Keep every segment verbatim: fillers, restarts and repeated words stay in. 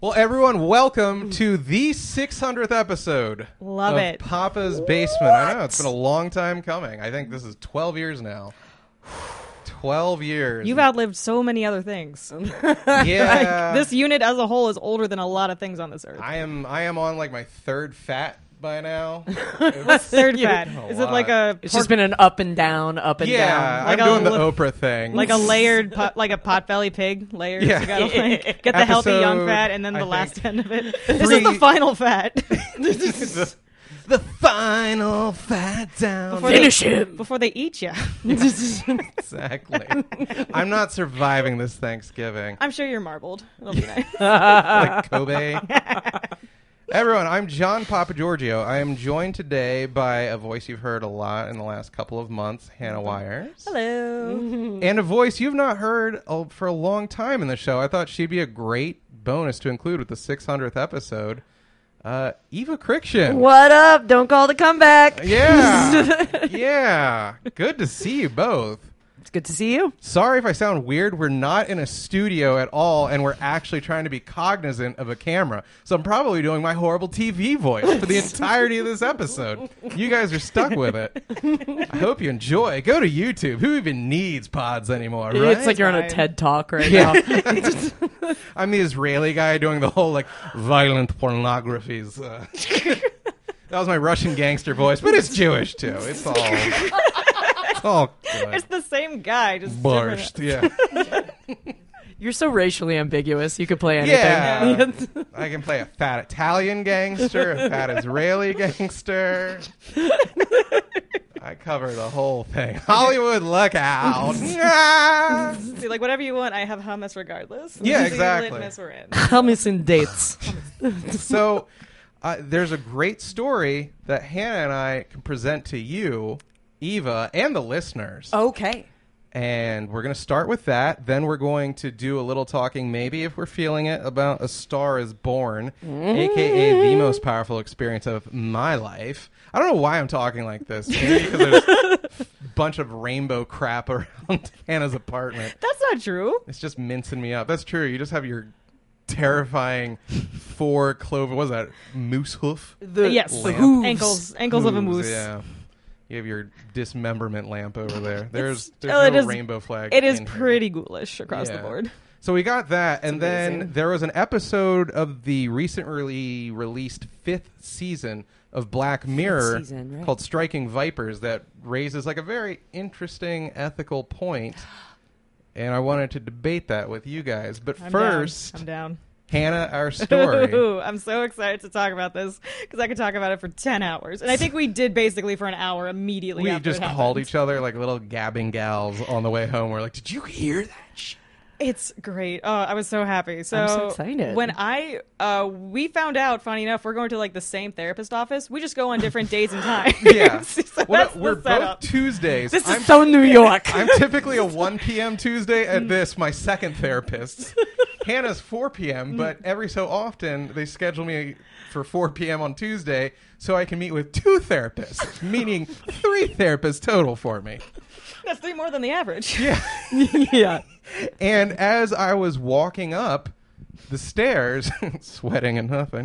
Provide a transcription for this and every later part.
Well, everyone, welcome to the six hundredth episode Love of it. Papa's Basement. I know, it's been a long time coming. I think this is twelve years now. twelve years. You've outlived so many other things. Yeah. Like, this unit as a whole is older than a lot of things on this earth. I am I am on like my third fat by now. What's third Yeah. fat? A Is it like lot. a It's pork- just been an up and down, up and Yeah, down. Like I'm a doing the li- Oprah thing. like a layered pot, like a potbelly pig layers? Yeah. You gotta like, get the healthy young Episode, fat and then the I last think, end of it. This is three- the final fat. the, the final fat down. Before Finish they, him. before they eat you. Exactly. I'm not surviving this Thanksgiving. I'm sure you're marbled. It'll be nice. Like Kobe. Everyone, I'm John Papagiorgio. I am joined today by a voice you've heard a lot in the last couple of months, Hannah Wires. Hello. And a voice you've not heard uh, for a long time in the show. I thought she'd be a great bonus to include with the six hundredth episode. Uh, Eva Criction. What up? Don't call the comeback. Yeah. Yeah. Good to see you both. It's good to see you. Sorry if I sound weird. We're not in a studio at all, and we're actually trying to be cognizant of a camera. So I'm probably doing my horrible T V voice for the entirety of this episode. You guys are stuck with it. I hope you enjoy. Go to YouTube. Who even needs pods anymore, right? It's like you're on a Fine. TED Talk right Yeah. now. I'm the Israeli guy doing the whole, like, violent pornographies. Uh, that was my Russian gangster voice, but it's Jewish, too. It's all... It's all good. It's the same guy. Just Borscht, different. yeah. You're so racially ambiguous. You could play anything. Yeah. I can play a fat Italian gangster, a fat Israeli gangster. I cover the whole thing. Hollywood, look out. Yeah. See, like whatever you want, I have hummus regardless. Yeah, See, exactly. litmus we're in. Hummus and dates. So uh, there's a great story that Hannah and I can present to you, Eva, and the listeners. Okay. And we're going to start with that. Then we're going to do a little talking, maybe if we're feeling it, about A Star is Born, a k a the most powerful experience of my life. I don't know why I'm talking like this. Maybe because there's a bunch of rainbow crap around Hannah's apartment. That's not true. It's just mincing me up. That's true. You just have your terrifying four clover, what was that, moose hoof? The, yes, lamp. hooves. ankles, ankles of a Hooves, moose. Yeah. You have your dismemberment lamp over there. There's there's oh, no it is- rainbow flag. It is in here. pretty ghoulish across the Yeah. board. So we got that, and then amazing. there was an episode of the recently released fifth season of Black Mirror season, right. called Striking Vipers that raises like a very interesting ethical point, and I wanted to debate that with you guys. But I'm first, down. I'm down. Hannah, our story. Ooh, I'm so excited to talk about this because I could talk about it for ten hours, and I think we did basically for an hour immediately. We after just it called happened. each other like little gabbing gals on the way home. We're like, "Did you hear that shit?" It's great. Oh, I was so happy. So, I'm so excited. When I, uh, we found out, funny enough, we're going to like the same therapist office. We just go on different days and times. Yeah, So well, that's the we're both setup. Tuesdays. This I'm is so New York. I'm typically a one p.m. Tuesday at this, my second therapist. Hannah's four p.m., but every so often they schedule me for four p.m. on Tuesday so I can meet with two therapists, meaning three therapists total for me. That's three more than the average. Yeah. Yeah. And as I was walking up the stairs, sweating and nothing,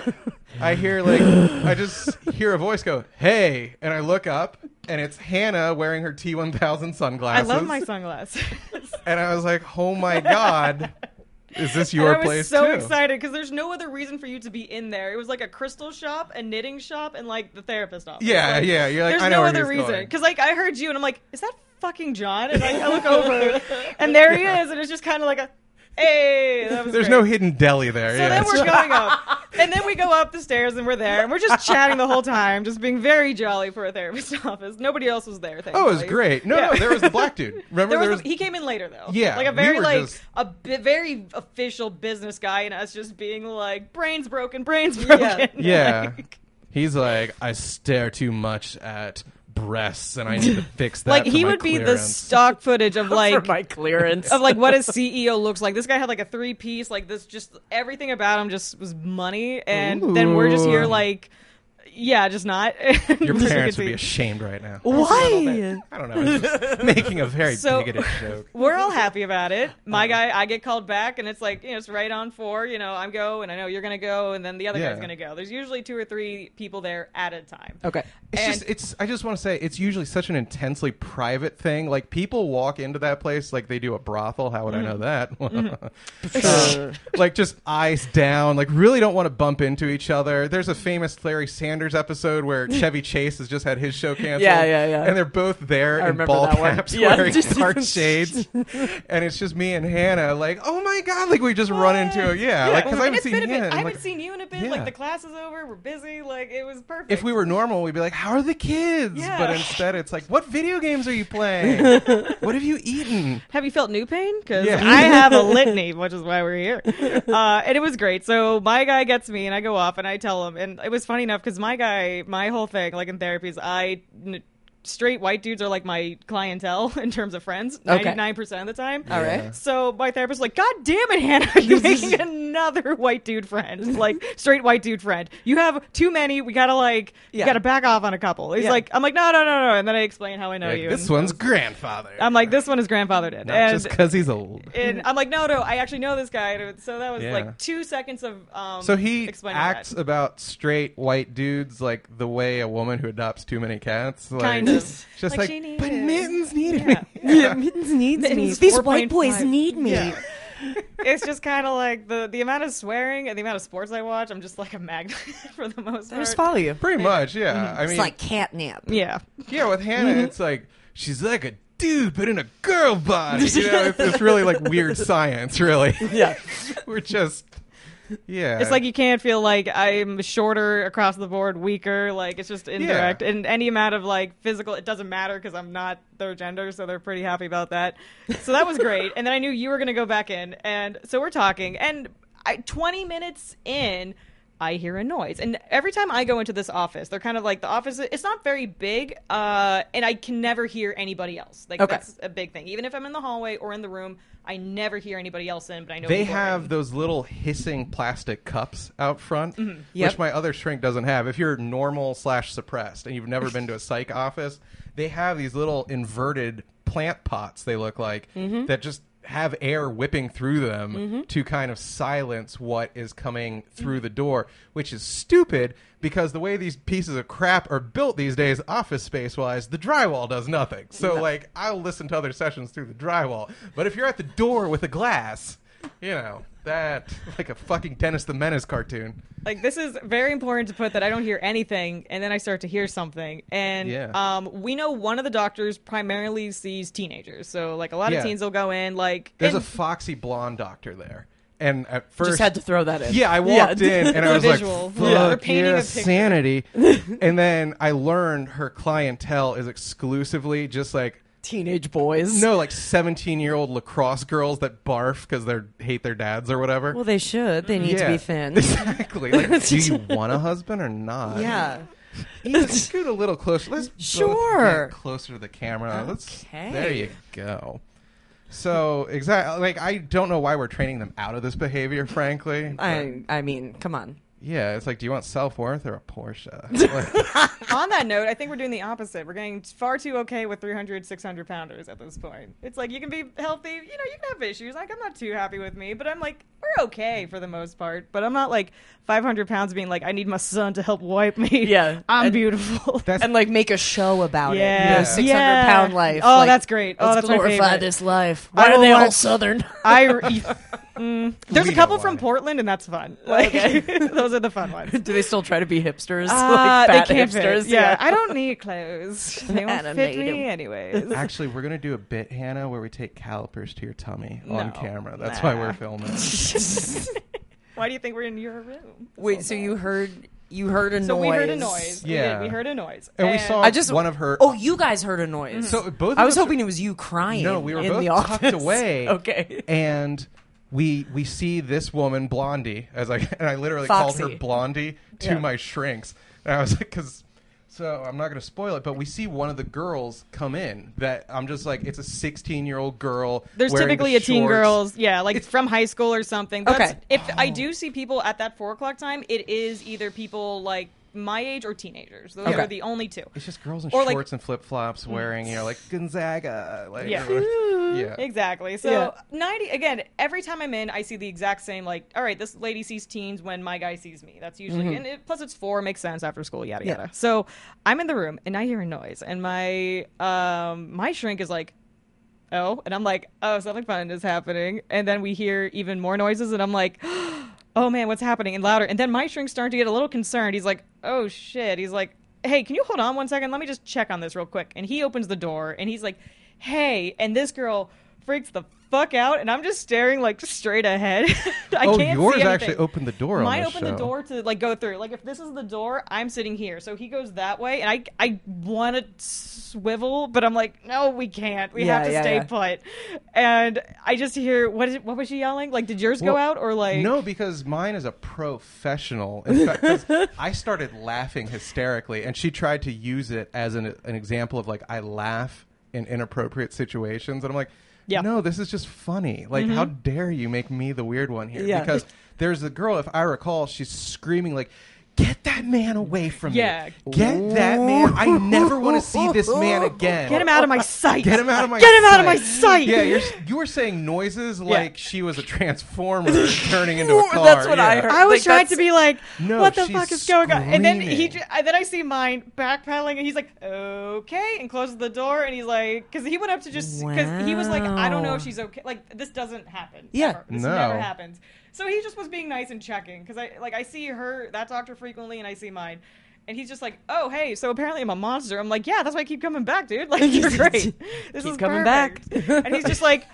I hear like, I just hear a voice go, "Hey," and I look up and it's Hannah wearing her T one thousand I sunglasses. love my sunglasses. And I was like, "Oh my God, is this your and I was place so too?" excited because there's no other reason for you to be in there. It was like a crystal shop, a knitting shop, and like the therapist office. Yeah, Like, yeah. You're like, there's I know no where other he's reason going. because like I heard you and I'm like, is that fucking John? And like, I look over and there he is, and it's just kind of like a, hey. That was There's great. no hidden deli there. So yeah. then we're going up, and then we go up the stairs, and we're there, and we're just chatting the whole time, just being very jolly for a therapist's office. Nobody else was there. Oh, Thankfully. it was great. No, Yeah. no, there was the black dude. Remember, There there was was. a- he came in later though. Yeah, like a we very were like just- a bi- very official business guy, and us just being like brains broken, brains broken. Yeah. Like, He's like, I stare too much at breasts, and I need to fix that. like for he my would be the clearance. stock footage of For like my clearance. of like what a C E O looks like. This guy had like a three piece, like this, just everything about him just was money, and then we're just here Ooh. like Yeah, just not. Your Just parents would see- be ashamed right now. Why? I don't know. It's just making a very So- bigoted joke. We're all happy about it. My Uh-huh. guy, I get called back, and it's like, you know, it's right on four. You know, I'm go, and I know you're gonna go, and then the other Yeah. guy's gonna go. There's usually two or three people there at a time. Okay. It's And- just it's I just want to say it's usually such an intensely private thing. Like people walk into that place like they do a brothel. How would I know that? Sure. Like just eyes down, like really don't want to bump into each other. There's a famous Larry Sanders episode where Chevy Chase has just had his show canceled. Yeah, yeah, yeah. And they're both there I in remember ball that one. caps Yeah, wearing just- dark shades. And it's just me and Hannah like, oh my God, like we just run into it. Yeah, like because I And haven't it's seen been a bit. Hannah. I in, haven't like, seen you in a bit. yeah. Like the class is over. We're busy. Like it was perfect. if we were normal, we'd be like, how are the kids? Yeah. But instead it's like, what video games are you playing? What have you eaten? Have you felt new pain? Because Yeah. I have a litany, which is why we're here. Uh, and it was great. So my guy gets me, and I go off, and I tell him. And it was funny enough because my guy, my whole thing, like in therapy, is I. N- straight white dudes are like my clientele in terms of friends, Okay. ninety-nine percent of the time. All right. Yeah. So my therapist was like, God damn it, Hannah, are you making another white dude friend? Like, straight white dude friend. You have too many. We gotta, like, Yeah. you gotta back off on a couple. He's Yeah. like, I'm like, no, no, no, no. And then I explain how I know Like, you. this and one's grandfather. I'm like, this one is grandfathered in. Not and, just because he's old. and I'm like, no, no, I actually know this guy. And so that was Yeah. like two seconds of um. So he explaining acts that. about straight white dudes like the way a woman who adopts too many cats. Like, Kind of. Just Like, like, she needed but it." Mittens needed Yeah. me. Yeah, Mittens needs me. Mittens These four white point boys five. need me. Yeah. It's just kind of like the the amount of swearing and the amount of sports I watch. I'm just like a magnet for the most I part. just follow you. Pretty much, yeah. I It's mean, like catnip. Yeah. yeah, with Hannah, it's like she's like a dude, but in a girl body. You know, it's, it's really like weird science. Really, Yeah. we're just, yeah. It's like you can't feel like I'm shorter across the board, weaker. Like it's just indirect. And any amount of like physical, it doesn't matter because I'm not their gender, so they're pretty happy about that. So that was great. And then I knew you were going to go back in, and so we're talking. And I, twenty minutes in, I hear a noise. And every time I go into this office, they're kind of like the office. It's not very big, uh, and I can never hear anybody else. Like Okay. that's a big thing. Even if I'm in the hallway or in the room, I never hear anybody else in. But I know They people are have in. those little hissing plastic cups out front, Mm-hmm. Yep. which my other shrink doesn't have. If you're normal slash suppressed and you've never been to a psych office, they have these little inverted plant pots, they look like, Mm-hmm. that just have air whipping through them to kind of silence what is coming through Mm-hmm. the door, which is stupid because the way these pieces of crap are built these days, office space wise, the drywall does nothing. So, like, I'll listen to other sessions through the drywall. But if you're at the door with a glass, you know, that, like a fucking Dennis the Menace cartoon. Like this is very important to put that I don't hear anything, and then I start to hear something. And Yeah. um, we know one of the doctors primarily sees teenagers, so like a lot Yeah. of teens will go in. Like There's and- a foxy blonde doctor there. And at first, Just had to throw that in. yeah, I walked Yeah. in and I The was visual. like, Yeah. We're "Fuck painting yeah, a picture." sanity." And then I learned her clientele is exclusively just like Teenage boys. no, like seventeen-year-old lacrosse girls that barf because they hate their dads or whatever. Well, they should. They need to Yeah. be thin. Exactly. Like, do you want a husband or not? Yeah. Even scoot a little closer. Let's both Sure. get closer to the camera. Let's. Okay. There you go. So exactly, like I don't know why we're training them out of this behavior. Frankly, but, I I mean, come on. yeah, it's like, do you want self worth or a Porsche? Like, on that note, I think we're doing the opposite. We're getting far too okay with three hundred, six hundred pounders at this point. It's like you can be healthy, you know, you can have issues. Like I'm not too happy with me, but I'm like we're okay for the most part. But I'm not like five hundred pounds being like I need my son to help wipe me. Yeah. I'm And- beautiful. that's And like make a show about Yeah. it. You know, six hundred Yeah. pound life. Oh, Like, that's great. Oh, let's that's my glorify favorite. this life. I Why are will they all watch- southern? I mm, there's We a couple don't from want it. Portland, and that's fun. Like Okay. those are the fun ones. Do they still try to be hipsters? Uh, like fat they can't hipsters? fit. Yeah, I don't need clothes. They I won't don't fit need me 'em. anyways. actually we're gonna do a bit, Hannah, where we take calipers to your tummy on No. camera. That's Nah. why we're filming. Why do you think we're in your room? Wait, so you heard you heard a So noise? we heard a noise. We Yeah. did. We heard a noise. And we saw I just one of her. Oh, you guys heard a noise. So both. Of I was us- hoping it was you crying. No, we were in both the tucked office. away. Okay. And we we see this woman, Blondie, as I and I literally called her Foxy. Blondie to Yeah. my shrinks. And I was like, because so I'm not going to spoil it, but we see one of the girls come in that I'm just like, it's a sixteen year old girl. There's wearing typically the a teen shorts. girls, yeah, like It's- from high school or something. That's, Okay. If I do see people at that four o'clock time, it is either people like my age or teenagers. Those Okay. are the only two. It's just girls in Or, like- shorts and flip flops wearing, you know, like Gonzaga. Like, Yeah. yeah. Exactly. So Yeah. ninety again. Every time I'm in, I see the exact same. Like, all right, this lady sees teens when my guy sees me. That's usually and it, plus it's four, makes sense after school, yada Yeah. yada. So I'm in the room and I hear a noise, and my um my shrink is like, oh, and I'm like, oh, something fun is happening, and then we hear even more noises, and I'm like, oh man, what's happening, and louder, and then my shrink's starting to get a little concerned. He's like, oh shit. He's like, hey, can you hold on one second? Let me just check on this real quick. And he opens the door and he's like, hey, and this girl freaks the fuck out, and I'm just staring like straight ahead. I Oh, can't yours see anything. actually opened the door on Mine this opened the show. door to like go through. Like if this is the door, I'm sitting here. So he goes that way, and I I want to swivel, but I'm like, no, we can't. We Yeah, have to yeah, stay yeah. put. And I just hear what is it, what was she yelling? Like, did yours go Well, out or like No, because mine is a professional. In fact, 'cause I started laughing hysterically, and she tried to use it as an, an example of like I laugh in inappropriate situations, and I'm like, Yeah. no, this is just funny. Like, how dare you make me the weird one here? Yeah. Because there's a girl, if I recall, she's screaming like, "Get that man away from Yeah. me! Get that man! I never want to see this man again. Get him out of my sight. Get him out of my Get him out of my sight." sight. Yeah, you're, you were saying noises like she was a transformer turning into a car. That's what yeah. I heard. I was Like, trying that's- to be like, No, what the she's fuck is going on? And then he, screaming. j- and then I see mine backpedaling, and he's like, okay, and closes the door, and he's like, because he went up to just, because he was like, I don't know if she's okay. Like this doesn't happen. Yeah. ever. This No. never happens. So he just was being nice and checking, because I like I see her that doctor frequently, and I see mine. And he's just like, oh, hey, so apparently I'm a monster. I'm like, yeah, that's why I keep coming back, dude. Like, you're great. This Keep is coming perfect. back. And he's just like,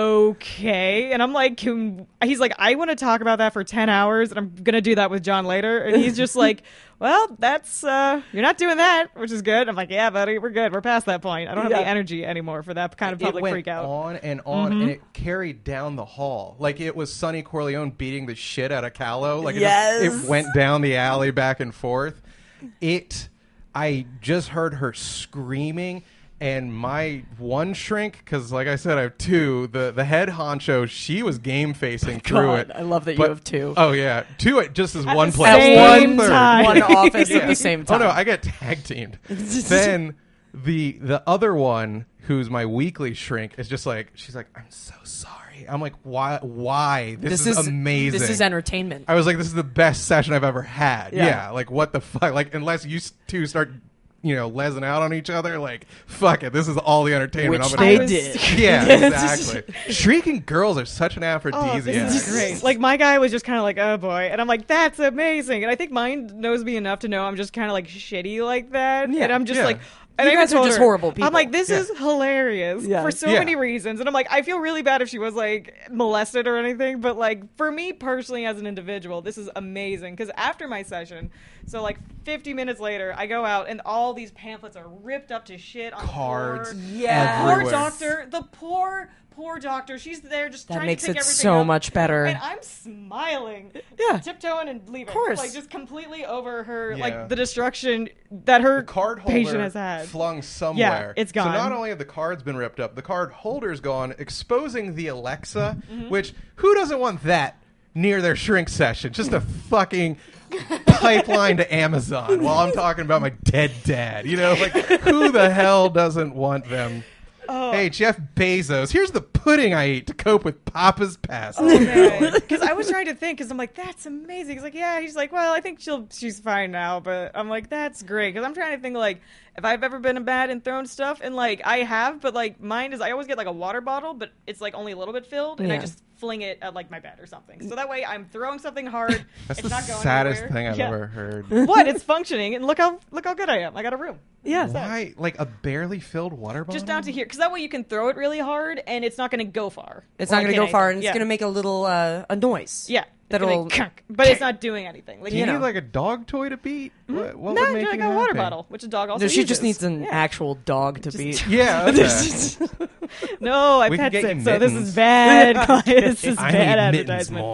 okay. And I'm like, can, he's like, I want to talk about that for ten hours, and I'm going to do that with John later. And he's just like, well, that's, uh, you're not doing that, which is good. I'm like, yeah, buddy, we're good. We're past that point. I don't have Yeah. the energy anymore for that kind of It public went freak out. on and on, and it carried down the hall like it was Sonny Corleone beating the shit out of Callow. Like it, just- Yes. it went down the alley back and forth. It, I just heard her screaming, and my one shrink, because like I said, I have two. The the head honcho, she was game facing through God, it. I love that you But- have two. Oh yeah, two at just as At one the place. same One third. time. One office Yeah. at the same Oh time. no, I get tag teamed. Then the the other one, who's my weekly shrink, is just like, she's like, I'm so sorry. I'm like, why? Why? This, is, amazing. This is entertainment. I was like, this is the best session I've ever had. Yeah. Yeah. Like, what the fuck? Like, unless you s- two start, you know, lesing out on each other, like, fuck it. This is all the entertainment. Which I'm they gonna- did. Yeah, exactly. Shrieking girls are such an Oh, aphrodisiac. this is great. Like my guy was just kind of like, oh boy, and I'm like, that's amazing. And I think mine knows me enough to know I'm just kind of like shitty like that. Yeah. And I'm just Yeah. like, and You I even guys are told just her, horrible people. I'm like, this Yeah. is hilarious Yeah. for so Yeah. many reasons. And I'm like, I feel really bad if she was like molested or anything, but like for me personally as an individual, this is amazing because after my session, so like fifty minutes later, I go out and all these pamphlets are ripped up to shit on Cards the floor. Yeah. The poor everywhere. doctor, the poor. Poor doctor, she's there just That trying makes to pick it everything so up. much better. And I'm smiling, Yeah. tiptoeing and leaving, Of course. like just completely over her, Yeah. like the destruction that her The card holder patient has had. flung somewhere. it's gone. So not only have the cards been ripped up, the card holder's gone, exposing the Alexa, Mm-hmm. which who doesn't want that near their shrink session? Just a fucking pipeline to Amazon while I'm talking about my dead dad. You know, like who the hell doesn't want them? Oh. Hey, Jeff Bezos, here's the pudding I eat to cope with Papa's passing. Because I was trying to think, because I'm like, that's amazing. He's like, yeah. He's like, well, I think she'll she's fine now. But I'm like, that's great. Because I'm trying to think, like, if I've ever been bad and thrown stuff, and like I have, but like mine is, I always get like a water bottle, but it's like only a little bit filled, and I Yeah. just fling it at like my bed or something. So that way I'm throwing something hard. That's it's the not going saddest anywhere. thing I've Yeah. ever heard. What? It's functioning, and look how look how good I am. I got a room. Yeah. Why? Like a barely filled water bottle? Just down to here, because that way you can throw it really hard, and it's not going to go far. It's Or, not like, going to hit go far, anything. and it's Yeah. going to make a little uh, a noise. Yeah. It's That'll- gonna kunk, but it's not doing anything. Like, Do you you know. need like a dog toy to beat? What, what no, would make like you a water happy? bottle, which a dog also No, she just uses. needs an Yeah. actual dog to beat. Yeah, okay. No, I We can pet get sit, you so this mittens. is bad. This is I bad need mittens advertisement.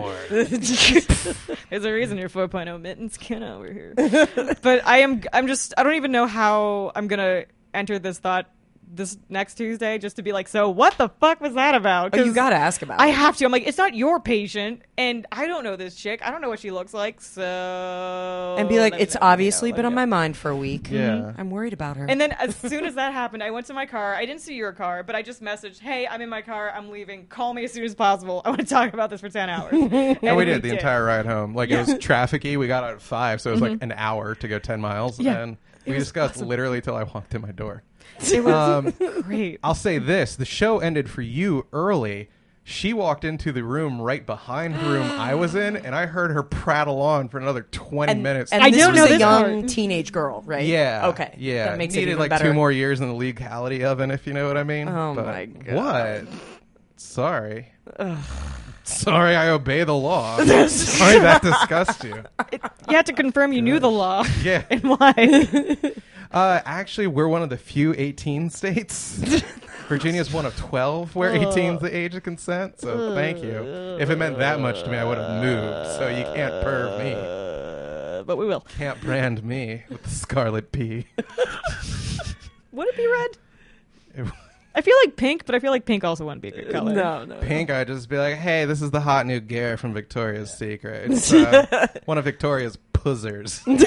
more. There's a reason you're four point oh mittens. Get over here. But I am. I'm just. I don't even know how I'm gonna enter this thought this next Tuesday just to be like, so what the fuck was that about? Oh, you 'Cause gotta ask about I it. have to. I'm like, it's not your patient, and I don't know this chick. I don't know what she looks like, so And be like, let me it's know, let me obviously know, been let on me my know. mind for a week. Yeah. I'm worried about her. And then as soon as that happened, I went to my car. I didn't see your car, but I just messaged, hey, I'm in my car. I'm leaving. Call me as soon as possible. I want to talk about this for ten hours. And, And we did the entire ride home. Like it was trafficy. We got out at five, so it was like an hour to go ten miles, Yeah. and we discussed literally till I walked in my door. It was Um, great. I'll say this: the show ended for you early. She walked into the room right behind the room I was in, and I heard her prattle on for another twenty and, minutes. and I this don't was know a this young part. teenage girl, right? yeah, Okay. yeah. That makes Needed it even like better. two more years in the legality oven, if you know what I mean. Oh But my God. What? Sorry. Sorry, I obey the law. Sorry that disgusts you. You had to confirm you knew the law. Yeah. And why? Uh, actually, we're one of the few eighteen states. Virginia's one of twelve where eighteen is the age of consent. So thank you. If it meant that much to me, I would have moved. So you can't perv me. Uh, but we will. Can't brand me with the scarlet P. Would it be red? It- I feel like pink, but I feel like pink also wouldn't be a good color. No, no. Pink, I'd just be like, hey, this is the hot new gear from Victoria's Secret. It's uh, one of Victoria's puzzers. Do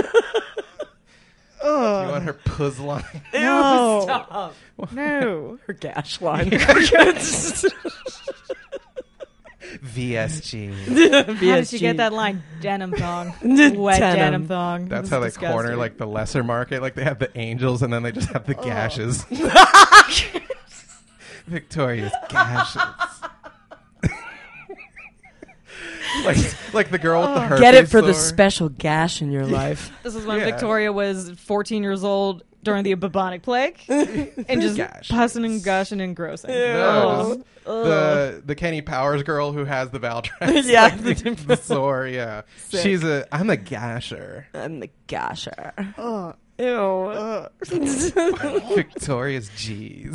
you want her puzz line? No. Stop. No. Her gash line. V S G. How did she get that line? Denim thong. Wet Denim. denim thong. That's This how is they corner disgusting. like the lesser market. Like they have the angels and then they just have the gashes. Victoria's gashes. like, like the girl with the herpes Get it for the sore. special gash in your life. This is when Yeah. Victoria was fourteen years old during the bubonic plague and just Gash. pussing and gushing and grossing. No, just Ugh. the the Kenny Powers girl who has the Valtrex. Yeah, like, the- the, the sore. Yeah, Sick. she's a. I'm a gasher. I'm the gasher. Ugh. Ew. Victoria's G's.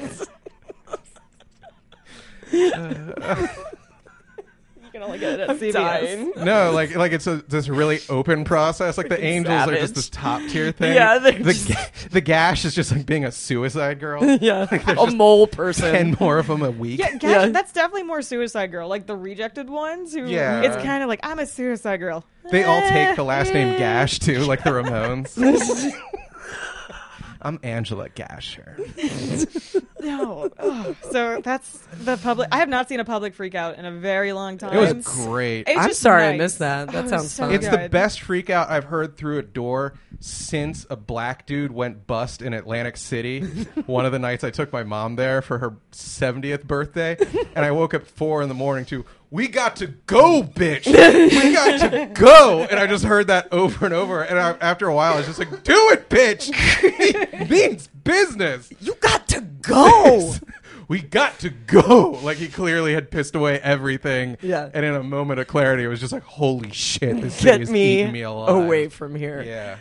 You can only get it at C V S. Dying. No, like like it's a this really open process. Like the Freaking angels are savage. just this top tier thing. Yeah, they're the just- ga- the gash is just like being a suicide girl. Yeah, Like, there's a just mole person. Ten more of them a week. Yeah, gash, Yeah. that's definitely more Suicide Girl. Like the rejected ones who Yeah. it's kind of like, I'm a Suicide Girl. They all take Eh, the last name eh. Gash too, like the Ramones. I'm Angela Gasher. No. Ugh. So that's the public. I have not seen a public freak out in a very long time. It was great. It was I'm just sorry I nice. missed that. That Oh, it was sounds so fun. It's the good. best freak out I've heard through a door since a black dude went bust in Atlantic City. One of the nights I took my mom there for her seventieth birthday, and I woke up at four in the morning to, we got to go, bitch. We got to go. And I just heard that over and over. And I, after a while, I was just like, do it, bitch. It means business. You got to go. We got to go. Like he clearly had pissed away everything. Yeah. And in a moment of clarity, it was just like, holy shit, this thing Get is me, eating me alive. away from here. Yeah.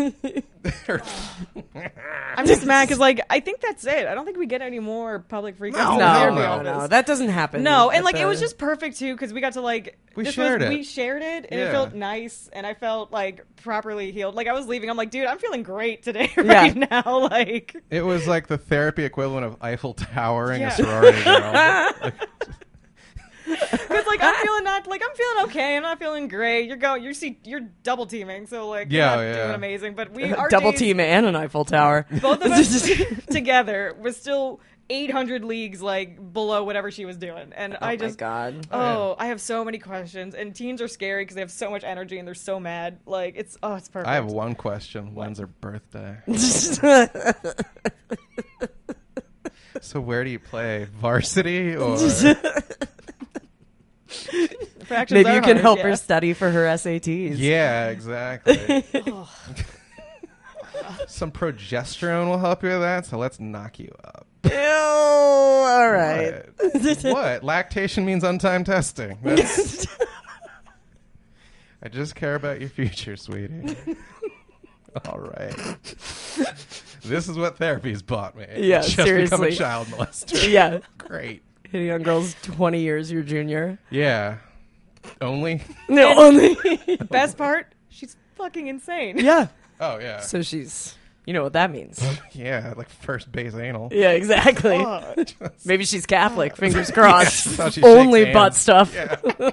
I'm just mad because, like, I think that's it. I don't think we get any more public freak outs. No, in No, the hell no, therapy no, office. That doesn't happen. No, and at like it the- was just perfect too because we got to like We this shared was, it. We shared it, and Yeah. it felt nice, and I felt like properly healed. Like I was leaving, I'm like, dude, I'm feeling great today Yeah. right now. Like, It was like the therapy equivalent of Eiffel Towering Yeah. a sorority girl. Like, because like I'm feeling not like I'm feeling okay. I'm not feeling great. You're going, you see, you're double teaming, so like Yeah, you're not yeah. doing amazing. But we our double days- team and an Eiffel Tower. both of us together was still eight hundred leagues like below whatever she was doing, and Oh I my just. god. Oh, I have so many questions, and teens are scary because they have so much energy and they're so mad. Like it's oh, it's perfect. I have one question. When's her birthday? So where do you play? Varsity or Fractions Maybe are you can hard, help yeah. her study for her S A Ts. Yeah, exactly. Some progesterone will help you with that, so let's knock you up. Ew, all right. What? What? Lactation means untimed testing. That's... I just care about your future, sweetie. All right. This is what therapy's bought me. Yeah, just become seriously. a child molester. Yeah. Great. Hitting on girls twenty years your junior. Yeah. Only? No, only. Best part, she's fucking insane. Yeah. Oh, yeah. So she's You know what that means. Yeah, like first base anal. Yeah, exactly. Maybe she's Catholic. Fingers crossed. Yeah, that's how she Only shakes butt hands. stuff. Yeah.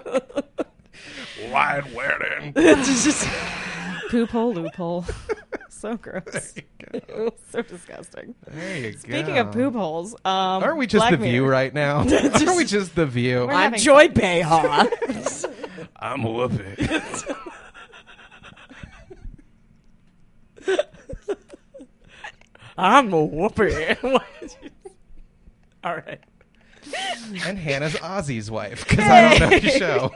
Wide wedding. It's just Poop hole loophole. So gross. There you go. So disgusting. There you Speaking go. of poop holes, um, Aren't we just Black the Mirror. View right now? Aren't we just the View? We're I'm having Joy Behar. I'm Whoopi. I'm a whooper. All right. And Hannah's Ozzy's wife, because I don't know the show.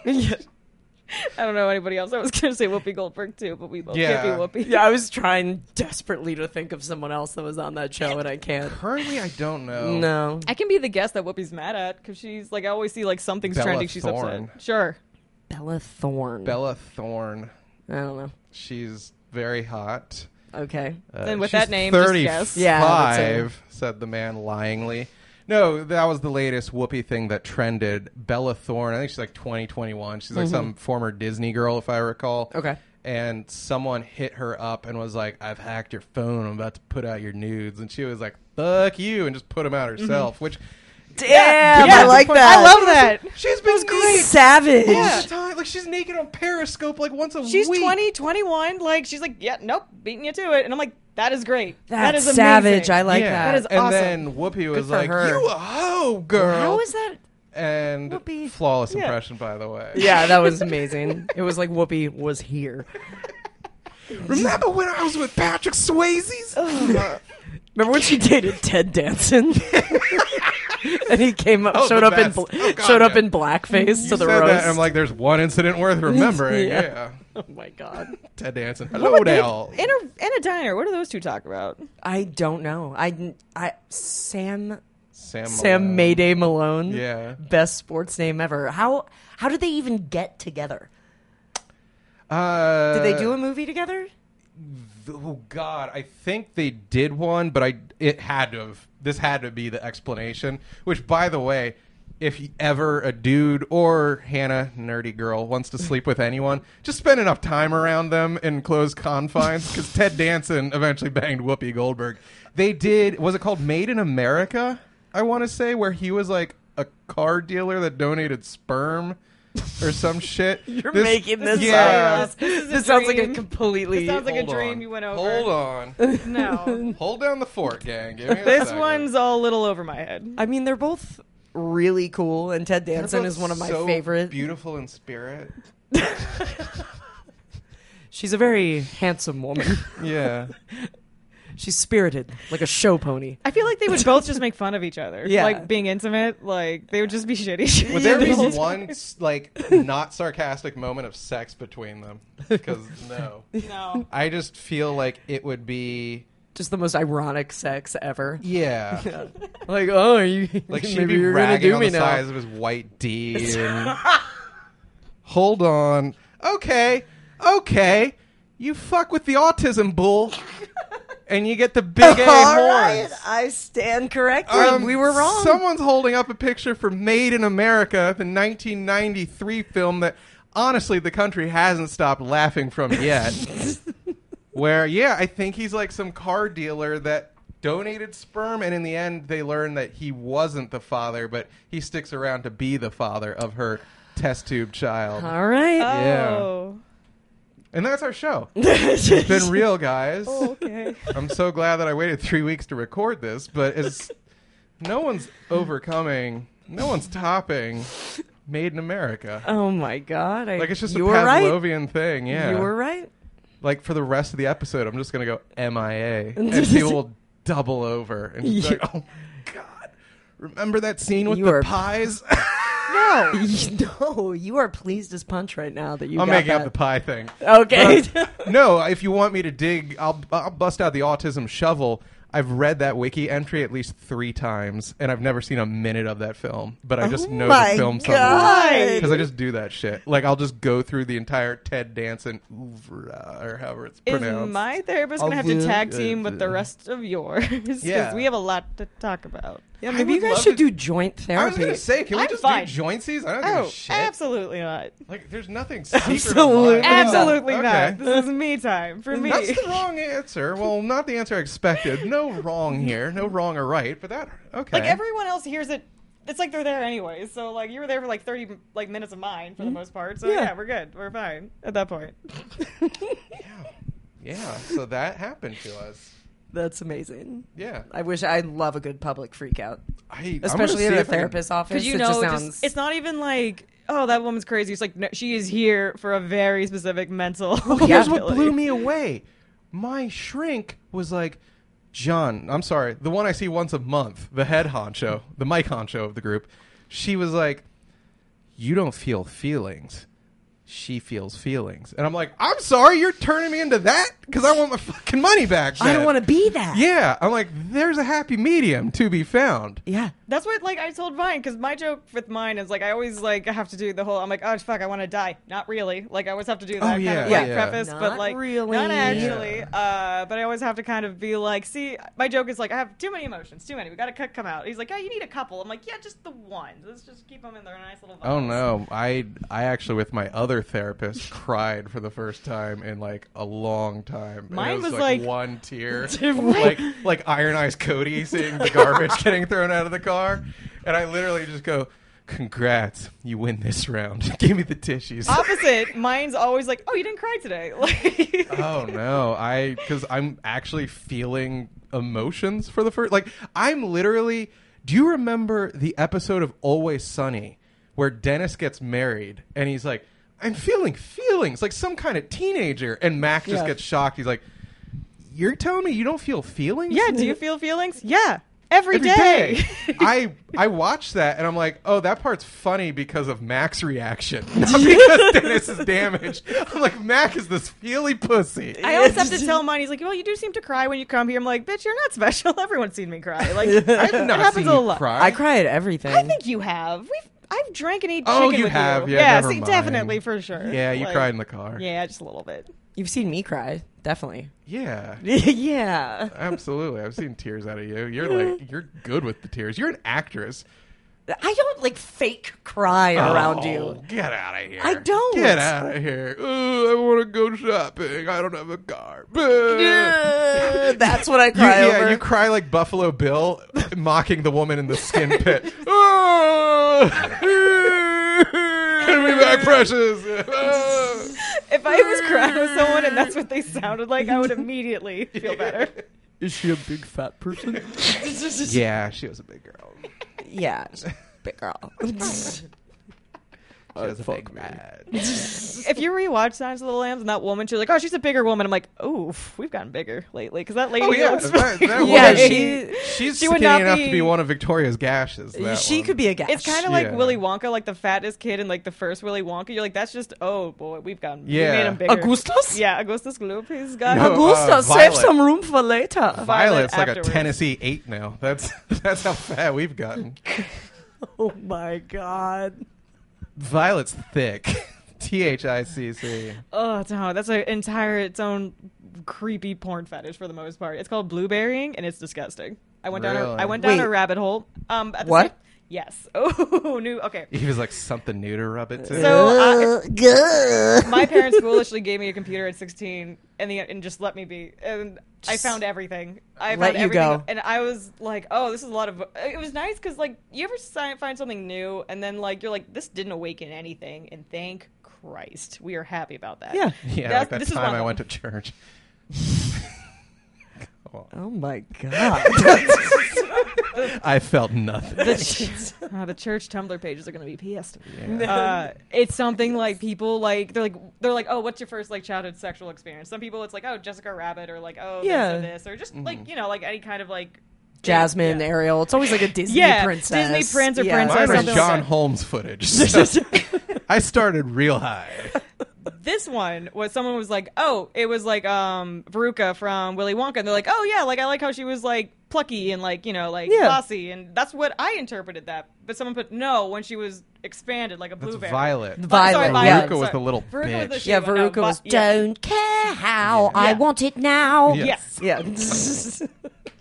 I don't know anybody else. I was going to say Whoopi Goldberg too, but we both Yeah. can't be Whoopi. Yeah, I was trying desperately to think of someone else that was on that show, and I can't. Currently, I don't know. No. I can be the guest that Whoopi's mad at because she's like, I always see like something's Bella trending. She's Thorne. upset. Sure. Bella Thorne. Bella Thorne. I don't know. She's very hot. Okay. Uh, Then with she's that name, just thirty-five, guess. Yeah, that's said the man lyingly. No, that was the latest Whoopi thing that trended. Bella Thorne, I think she's like twenty, twenty-one. She's like Mhm. some former Disney girl, if I recall. Okay. And someone hit her up and was like, I've hacked your phone. I'm about to put out your nudes. And she was like, fuck you, and just put them out herself, Mm-hmm. which Damn, Yeah, I like I that. love that. she's been naked Savage. all the time. Like, she's naked on Periscope like once a She's week. twenty, twenty-one. Like, she's like, yeah, nope, beating you to it. And I'm like, that is great. that That's is amazing. savage. I like Yeah. that. That is and awesome. then Whoopi was for like, her. you a hoe, girl. How is that? And Whoopi? flawless Yeah. impression, by the way. Yeah, that was amazing. It was like Whoopi was here. Remember when I was with Patrick Swayze's? Remember when she dated Ted Danson? And he came up, Oh, showed the up in best. bl- Oh, God, showed up yeah. in blackface You to said the that, roast. and I'm like, there's one incident worth remembering. Yeah. yeah. Oh my god. Ted Danson. What Hello, would they- Dale. in a in a diner. What do those two talk about? I don't know. I, I Sam Sam Sam Malone. Mayday Malone. Yeah. Best sports name ever. How how did they even get together? Uh, Did they do a movie together? Oh God, I think they did one, but I it had to have. This had to be the explanation. Which, by the way, if ever a dude or Hannah, nerdy girl, wants to sleep with anyone, just spend enough time around them in close confines. Because Ted Danson eventually banged Whoopi Goldberg. They did. Was it called Made in America? I want to say, where he was like a car dealer that donated sperm or some shit. You're This- making this yeah. up. This is a This sounds like a dream. completely. This sounds like a Hold dream on. you went over. Hold on. No. Hold down the fort, gang. Give me a This second. one's all a little over my head. I mean, they're both really cool, and Ted They're Danson both is one of my so favorite. Beautiful in spirit. She's a very handsome woman. Yeah. She's spirited, like a show pony. I feel like they would both just make fun of each other. Yeah. Like being intimate, like they would just be shitty. Would there be the whole one s- like not sarcastic moment of sex between them? Because no, time. No. I just feel like it would be. Just the most ironic sex ever. Yeah. Like, oh, are you Like she'd maybe be you're gonna ragging do on me the now. size of his white D. And hold on. Okay. Okay. You fuck with the autism bull, and you get the big A All horns. right, I stand corrected. Um, we were wrong. Someone's holding up a picture for Made in America, the nineteen ninety-three film that, honestly, the country hasn't stopped laughing from yet. Where, yeah, I think he's like some car dealer that donated sperm, and in the end, they learn that he wasn't the father, but he sticks around to be the father of her test tube child. All right. Yeah. Oh. And that's our show. It's been real, guys. Oh, okay. I'm so glad that I waited three weeks to record this, but it's no one's overcoming, no one's topping Made in America. Oh my god! I, Like it's just you a were right. Pavlovian thing, yeah. You were right. Like for the rest of the episode, I'm just gonna go M I A, and people will double over and just be like, "Oh God, remember that scene with You the are- pies?" No, no, you are pleased as punch right now that you. I'm got making that. up the pie thing. Okay. No, if you want me to dig, I'll, I'll bust out the autism shovel. I've read that wiki entry at least three times, and I've never seen a minute of that film. But I just Oh know my the film God. because I just do that shit. Like I'll just go through the entire Ted Danson oeuvre, or however it's Is pronounced. my therapist going to have to Oeuvre. tag team with the rest of yours? Because Yeah. we have a lot to talk about. Yeah, I maybe you would guys love should to- do joint I was therapy. gonna say, can we I'm just fine. do jointsies? I don't give Oh, a shit. absolutely not. Like, there's nothing secret. Absolutely of mine. Absolutely Okay. not. This is me time for me. That's the wrong answer. Well, not the answer I expected. No wrong here. No wrong or right. But that okay. Like everyone else hears it. It's like they're there anyways. So like you were there for like thirty like minutes of mine for the most part. So Yeah. yeah, we're good. We're fine at that point. Yeah. Yeah. So that happened to us. That's amazing. Yeah. I wish I love a good public freak out, I, especially in in a therapist's office. Because you it know, just just- sounds. it's not even like, oh, that woman's crazy. It's like no, she is here for a very specific mental. Here's what ability. blew me away. My shrink was like, John, I'm sorry, the one I see once a month, the head honcho, the mic honcho of the group. She was like, you don't feel feelings. She feels feelings. And I'm like, I'm sorry, you're turning me into that? Because I want my fucking money back. I don't then." want to be that. Yeah. I'm like, there's a happy medium to be found. Yeah. That's what like I told Vine because my joke with mine is like I always like have to do the whole I'm like oh fuck I want to die not really like I always have to do that Oh, kind yeah, of like yeah. preface Not but like really. not actually Yeah. uh but I always have to kind of be like see my joke is like I have too many emotions too many we gotta cut come out he's like yeah you need a couple I'm like yeah just the one let's just keep them in their nice little Oh vials. no, I I actually with my other therapist cried for the first time in like a long time. And Mine it was, was, like, like- one tear, like like Iron Eyes Cody seeing the garbage getting thrown out of the car, and I literally just go, "Congrats, you win this round. Give me the tissues." Opposite mine's always like oh you didn't cry today like Oh no, I because I'm actually feeling emotions for the first. Like I'm literally. Do you remember the episode of Always Sunny where Dennis gets married and he's like, "I'm feeling feelings," like some kind of teenager, and Mac just Yeah. gets shocked. He's like, "You're telling me you don't feel feelings?" yeah do you feel feelings yeah every Every day, day. I I watched that and I'm like, oh, that part's funny because of Mac's reaction, not because Dennis is damaged. I'm like, Mac is this feely pussy. I always have to tell mine. He's like, "Well, you do seem to cry when you come here." I'm like, "Bitch, you're not special. Everyone's seen me cry. Like, I've it not happens seen a you lot." cry. I cry at everything. I think you have. We've I've drank and eaten Oh, chicken you with have. you. Yeah, yeah never see, mind. definitely for sure. Yeah, you Like, cried in the car. Yeah, just a little bit. You've seen me cry, definitely. Yeah. Yeah. Absolutely. I've seen tears out of you. You're like, you're good with the tears. You're an actress. I don't like fake cry around Oh, you. Get out of here. I don't. Get out of here. Oh, I want to go shopping. I don't have a car. Yeah, that's what I You, cry yeah, over. you cry like Buffalo Bill mocking the woman in the skin pit. Oh! Give me back, precious. Oh! If I was crying with someone and that's what they sounded like, I would immediately feel better. Is she a big fat person? Yeah, she was a big girl. Yeah, big girl. She was a fuck big me. bad. If you rewatch Silence of the Lambs and that woman, she's like, "Oh, she's a bigger woman." I'm like, "Oof, we've gotten bigger lately." Because that lady Oh yeah, looks that, that Yeah, woman, she- she's she would skinny not enough be- to be one of Victoria's gashes. that She one. could be a gash. It's kind of like Yeah. Willy Wonka, like the fattest kid in like the first Willy Wonka. You're like, that's just oh boy, we've gotten Yeah. we made him bigger. Augustus? Yeah, Augustus Gloop. He's got No. Augusta, uh, save Violet. some room for later. Violet Violet's like afterwards. a Tennessee eight now. That's that's how fat we've gotten. Oh my god. Violet's thick. T H I C C. Oh no, that's an entire its own creepy porn fetish for the most part. It's called blueberrying, and it's disgusting. I went down. A, Really? I went down Wait. a rabbit hole. Um, at the What? same- yes. Oh, new. Okay. He was like something new to rub it to. So Good. my parents foolishly gave me a computer at sixteen, and the and just let me be. And I found everything. I Let found you everything, go. and I was like, "Oh, this is a lot of." It was nice because, like, you ever si- find something new, and then like you're like, "This didn't awaken anything," and thank Christ, we are happy about that. Yeah. yeah, That's- like that this is time one I of went them. to church. Oh my god. I felt nothing. The, ch- uh, the church Tumblr pages are going to be pissed. Uh, it's something like people like they're like they're like, oh, what's your first like childhood sexual experience? Some people it's like, oh, Jessica Rabbit, or like, oh, Yeah. this or this, or just like you know, like any kind of like Jasmine, Yeah. Ariel. It's always like a Disney Yeah, princess. Disney prince or Yeah. princess. Mine or was something John like that. Holmes footage. so I started real high. This one was someone was like, oh, it was like um Veruca from Willy Wonka, and they're like, oh yeah, like I like how she was like plucky and like you know like Yeah. bossy, and that's what I interpreted that. But someone put no when she was expanded like a That's bluebery. Violet. Violet, Sorry, yeah. Violet. Veruca was sorry. the little Veruca bitch. was the Yeah, she one, no, Veruca was Vi- yeah. don't care how Yeah. I Yeah. want it now. Yeah. Yes. Yeah.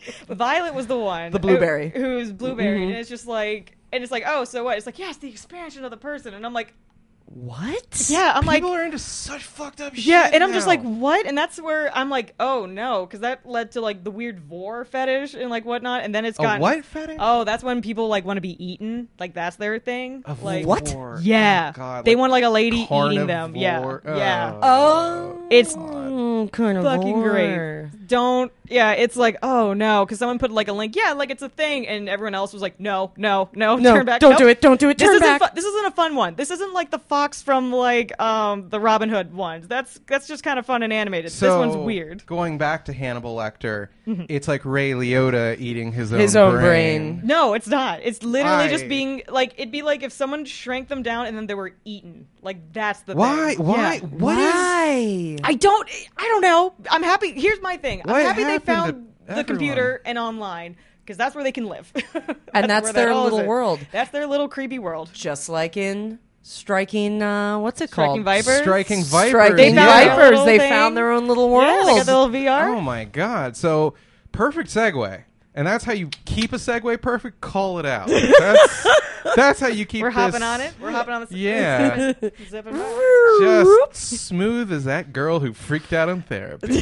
Violet was the one. The blueberry. Who, who's blueberry. Mhm. And it's just like, and it's like, oh, so what? It's like, yes, the expansion of the person. And I'm like, What? yeah, I'm People like, are into such fucked up shit. yeah, and I'm just now. like, what? And that's where I'm like, oh no, because that led to like the weird vor fetish and like whatnot, and then it's a got what fetish? Oh, that's when people like want to be eaten, like that's their thing. A like What? vor. yeah, Oh, God, they like want like a lady eating them. Yeah, carnivore. yeah. Oh, It's kind of fucking great. Don't, yeah, it's like, oh no, because someone put like a link, yeah, like it's a thing, and everyone else was like, no, no, no, No, turn back, don't Nope. do it. Don't do it. This Turn isn't back. fu- this isn't a fun one. This isn't like the fox from like um the Robin Hood ones. That's that's just kind of fun and animated. So, this one's weird. Going back to Hannibal Lecter, it's like Ray Liotta eating his own His own brain. brain. No, it's not. It's literally I- just being like it'd be like if someone shrank them down and then they were eaten. Like that's the Why? thing. Why? Yeah. What is? Why? I don't. I don't know. I'm happy. Here's my thing. What I'm happy they happened found to the everyone? computer and online because that's where they can live. And that's where their that all little is. world. That's their little creepy world. Just like in Striking, uh, what's it Striking called? Vipers. Striking Vipers. Striking They found yeah. their Vipers. little They thing. found their own little world. Yeah, they got the little V R. Oh my god! So perfect segue, and that's how you keep a segue perfect. Call it out. That's, that's how you keep. We're this, hopping on it. We're hopping on the. Yeah. Zipping back. Just smooth as that girl who freaked out in therapy.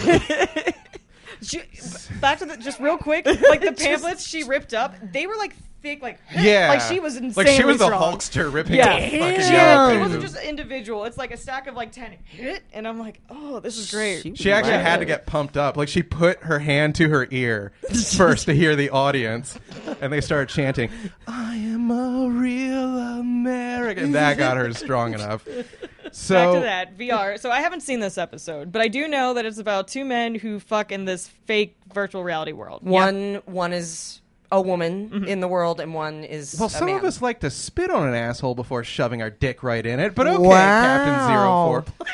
She- back to the just real quick, like the pamphlets she ripped up, they were like thick, like Yeah, like she was insanely like she was the strong. Hulkster ripping. Yeah, up fucking She yellow had- it wasn't pages. just individual. It's like a stack of like ten hit, and I'm like, oh, this is great. She- She actually Wow. had to get pumped up. Like she put her hand to her ear first to hear the audience, and they started chanting, "I am a real American." That got her strong enough. So Back to that V R. So I haven't seen this episode, but I do know that it's about two men who fuck in this fake virtual reality world. One, one is a woman in the world, and one is Well, a some man. of us like to spit on an asshole before shoving our dick right in it, but okay, Wow. Captain Zero Four.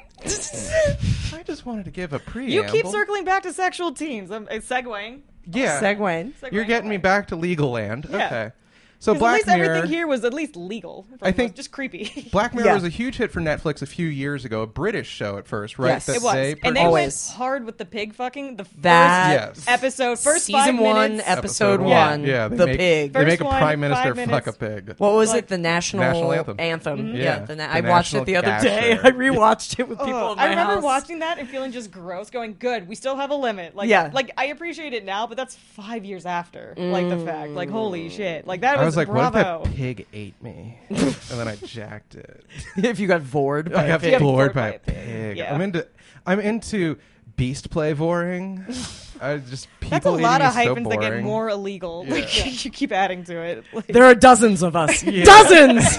I just wanted to give a preamble. You keep circling back to sexual teens. I'm, I'm segueing. Yeah, Segway. segueing you're getting me away. back to legal land. Yeah. Okay. So 'Cause Black at least Mirror. everything here was at least legal. I think- just creepy. Black Mirror Yeah. was a huge hit for Netflix a few years ago. A British show at first, right? Yes. That It was, they and they Always. went hard with the pig fucking. The That first Yes. episode, first season five one, minutes. episode one. one, Yeah, they the make, pig. They make a First one, prime minister five fuck a minutes. pig. What was Like- it? The national, National anthem. anthem. Mhm. Yeah, Yeah, the na- the I watched national it the other gas day. shirt. I rewatched it with people Oh, in my I remember house. watching that and feeling just gross, going, "Good, we still have a limit." Like, Yeah. like I appreciate it now, but that's five years after, like the fact, like holy shit, like that I was like, bravo. what if that pig ate me? And then I jacked it. If you got vored by I a got pig. bored bored by by a a pig. pig. Yeah. I'm into I'm into beast play voring. I just people That's a lot eating of is so hyphens that get boring. more illegal. Yeah. Like you keep adding to it. Like, There are dozens of us. Yeah. Dozens!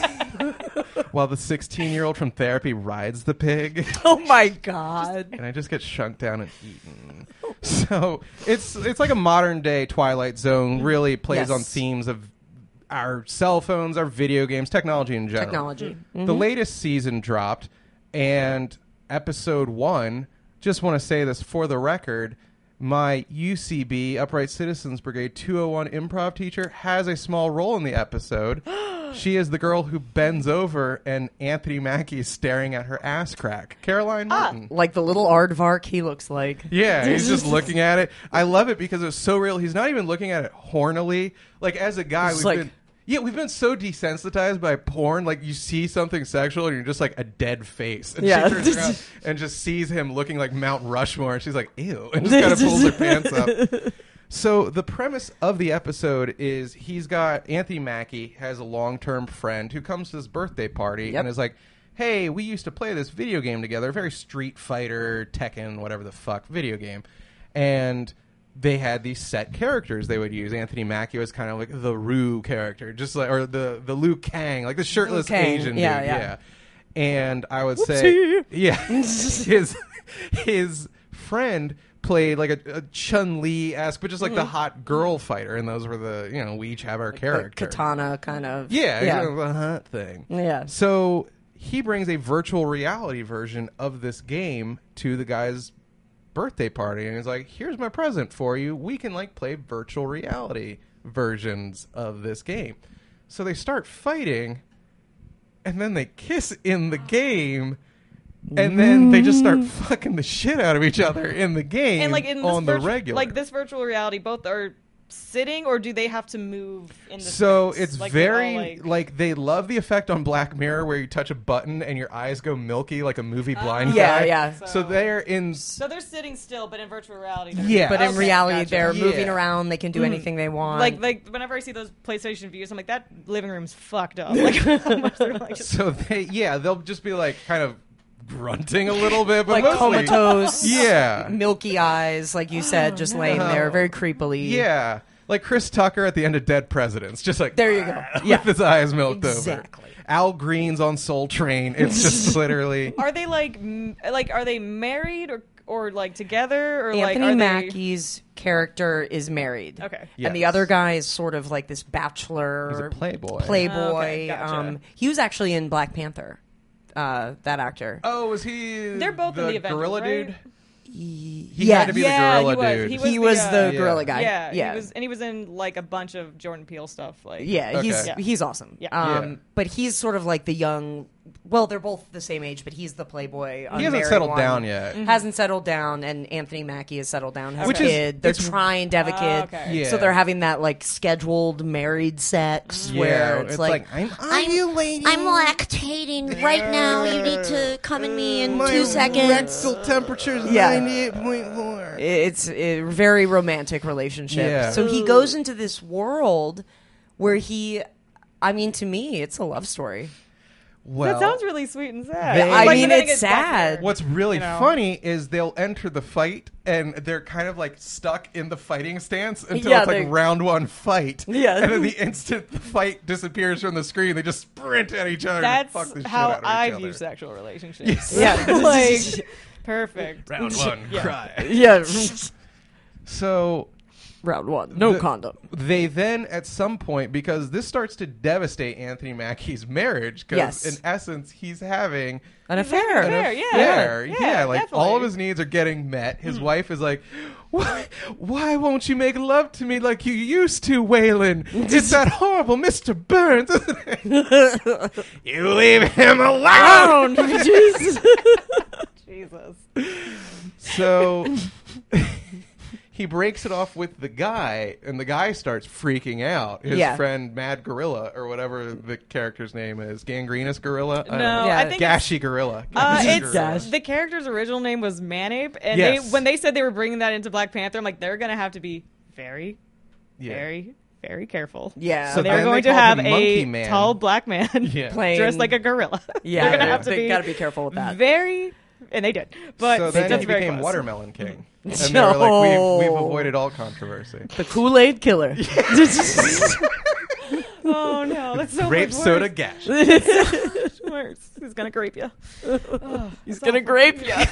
While the sixteen year old from therapy rides the pig. Oh my god. And I just get shunked down and eaten. So it's it's like a modern day Twilight Zone. Really plays Yes. on themes of our cell phones, our video games, technology in general. Technology. The latest season dropped, and episode one. Just want to say this for the record. My U C B, Upright Citizens Brigade two oh one improv teacher, has a small role in the episode. She is the girl who bends over and Anthony Mackie is staring at her ass crack. Caroline Ah. Martin. Like the little aardvark he looks like. Yeah, he's just looking at it. I love it because it's so real. He's not even looking at it hornily. Like as a guy, It's we've like- been yeah, we've been so desensitized by porn. Like you see something sexual and you're just like a dead face. And Yeah. she turns around and just sees him looking like Mount Rushmore, and she's like, "Ew," and just kind of pulls her pants up. So the premise of the episode is he's got Anthony Mackie has a long-term friend who comes to his birthday party Yep. and is like, "Hey, we used to play this video game together, a very Street Fighter, Tekken, whatever the fuck video game," and they had these set characters they would use. Anthony Mackie was kind of like the Rue character, just like or the the Liu Kang, like the shirtless Liu Kang, Asian yeah, dude. yeah. Yeah. And I would Whoopsie. say, yeah, his his friend played like a, a Chun Li esque, but just like the hot girl fighter, and those were the you know we each have our The character. katana kind of. Yeah, Yeah. you know, the hot thing. Yeah. So he brings a virtual reality version of this game to the guy's birthday party, and he's like, "Here's my present for you. We can like play virtual reality versions of this game." So they start fighting, and then they kiss in the game, and then they just start fucking the shit out of each other in the game And like in this on the virtu- regular. like this virtual reality, both are sitting, or do they have to move in the So space? it's Like, they're all, very like, like, they love the effect on Black Mirror where you touch a button and your eyes go milky like a movie blind Yeah, guy. yeah. So, So- they're in. so they're sitting still, but in virtual reality. they're- Yeah. But in Okay, reality, gotcha. they're Yeah. moving around. They can do anything they want. like like whenever I see those PlayStation views, I'm like, that living room's fucked up. Like how much they're like. So they yeah they'll just be like kind of grunting a little bit, but like mostly, comatose, Yeah. milky eyes, like you said, just laying there, very creepily. Yeah. Like Chris Tucker at the end of Dead Presidents, just like There you go. with Yeah. his eyes milked Exactly. over. Al Green's on Soul Train. It's just literally. Are they like m- like are they married or or like together or Anthony like are Mackie's character is married. they okay? Yes. And the other guy is sort of like this bachelor. He's a playboy. Playboy. Oh, okay, gotcha. um, he was actually in Black Panther, uh, that actor. Oh, was he? They're both the in the Avengers, gorilla right? dude. He, He had to be Yeah, the gorilla he was. dude. He was He the, was uh, the Yeah. gorilla guy. Yeah, yeah. He was, and he was in like a bunch of Jordan Peele stuff. Like, Yeah, he's Okay. Yeah. he's awesome. Yeah. Um, Yeah. But he's sort of like the young. Well, they're both the same age, but he's the playboy. He hasn't unmarried settled one. down yet. Hasn't settled down, and Anthony Mackie has settled down, has Which a is- kid. They're it's- trying to have a Ah, kid, okay. Yeah. so they're having that like scheduled married sex Yeah, where it's, like, I'm I'm, ovulating. I'm lactating right now. You need to come in me in My two seconds. rectal temperature's Yeah. ninety-eight point four. it's a very romantic relationship. Yeah. So he goes into this world where he, I mean, to me, it's a love story. Well, that sounds really sweet and sad. They- I Like, mean, but then it's it gets back sad. there. what's really You know? funny is they'll enter the fight and they're kind of like stuck in the fighting stance until Yeah, it's like they- round one fight. Yeah. And then the instant the fight disappears from the screen, they just sprint at each other That's and fuck the shit how out of I each view other. sexual relationships. Yeah. like perfect. Round one, Yeah. cry. Yeah. So Round one, no The- condom. they then, at some point, because this starts to devastate Anthony Mackie's marriage, because Yes. in essence, he's having An He's affair. having an affair. Yeah. affair. Yeah, Yeah, like definitely. all of his needs are getting met. His wife is like, why, why won't you make love to me like you used to, Waylon? It's that horrible Mister Burns, isn't it? You leave him alone! Jesus. Jesus. So he breaks it off with the guy, and the guy starts freaking out. His Yeah. friend Mad Gorilla, or whatever the character's name is, Gangrenous Gorilla. I don't No, know. Yeah. I think it's, Gashy Gorilla. uh, Gashy it's Gorilla. Gash. the character's original name was Manape, and Yes. they when they said they were bringing that into Black Panther, I'm like, they're gonna have to be very, Yeah. very, very careful. Yeah. So They're then going they to call have him a Monkey Man. tall black man Yeah. Playing- dressed like a gorilla. Yeah, they're gonna yeah. have to They be gotta be careful with that. Very, and they did. But so then that's he very became close. Watermelon King. And they were like, No. we've, we've avoided all controversy. The Kool-Aid killer. Oh no, that's so Grape much soda worse. gash. It's worse. He's gonna grape you. He's gonna grape you.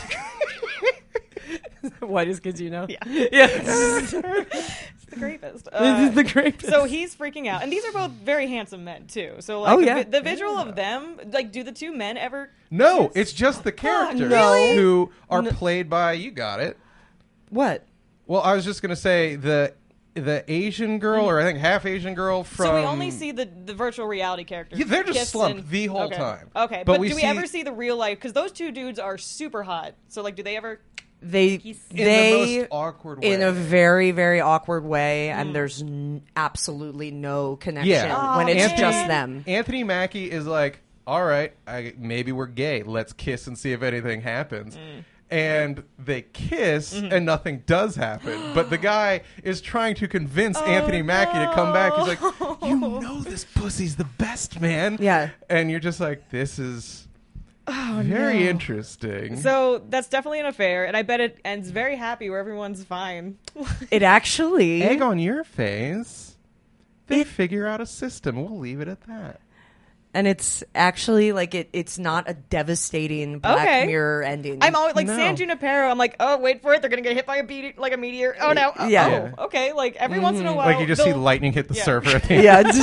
Whitest kids you know. Yeah. Yeah. It's the grapest. This Uh, is the grape. so he's freaking out, and these are both very handsome men too. So like, Oh, the, yeah. vi- the visual of them, like, do the two men ever? No, it's just the characters no. who are No. played by, you got it. What? Well, I was just going to say the the Asian girl, or I think half Asian girl from... So we only see the, the virtual reality characters. Yeah, they're just kiss slumped and- the whole okay. time. Okay, But but, we do we see- ever see the real life? Because those two dudes are super hot. So like, do they ever? They He's- in they the most awkward way. in a very very awkward way, and there's n- absolutely no connection Yeah. when Aw, it's man. just them. Anthony Mackie is like, all right, I, maybe we're gay. Let's kiss and see if anything happens. And they kiss, and nothing does happen. But the guy is trying to convince Anthony Mackie to come back. He's like, you know this pussy's the best, man. Yeah. And you're just like, this is very interesting. So that's definitely an affair, and I bet it ends very happy where everyone's fine. It actually Egg on your face. They It- figure out a system. We'll leave it at that. and it's actually like it. It's not a devastating Black Okay. Mirror ending. I'm always like No. San Junipero. I'm like, oh, wait for it. They're gonna get hit by a beat like a meteor. Oh no. Oh, Yeah. Yeah. oh, okay. Like every once in a while, Like you just see they'll- lightning hit the yeah. server at the end yeah.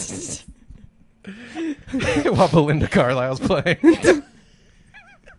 while Belinda Carlisle's playing.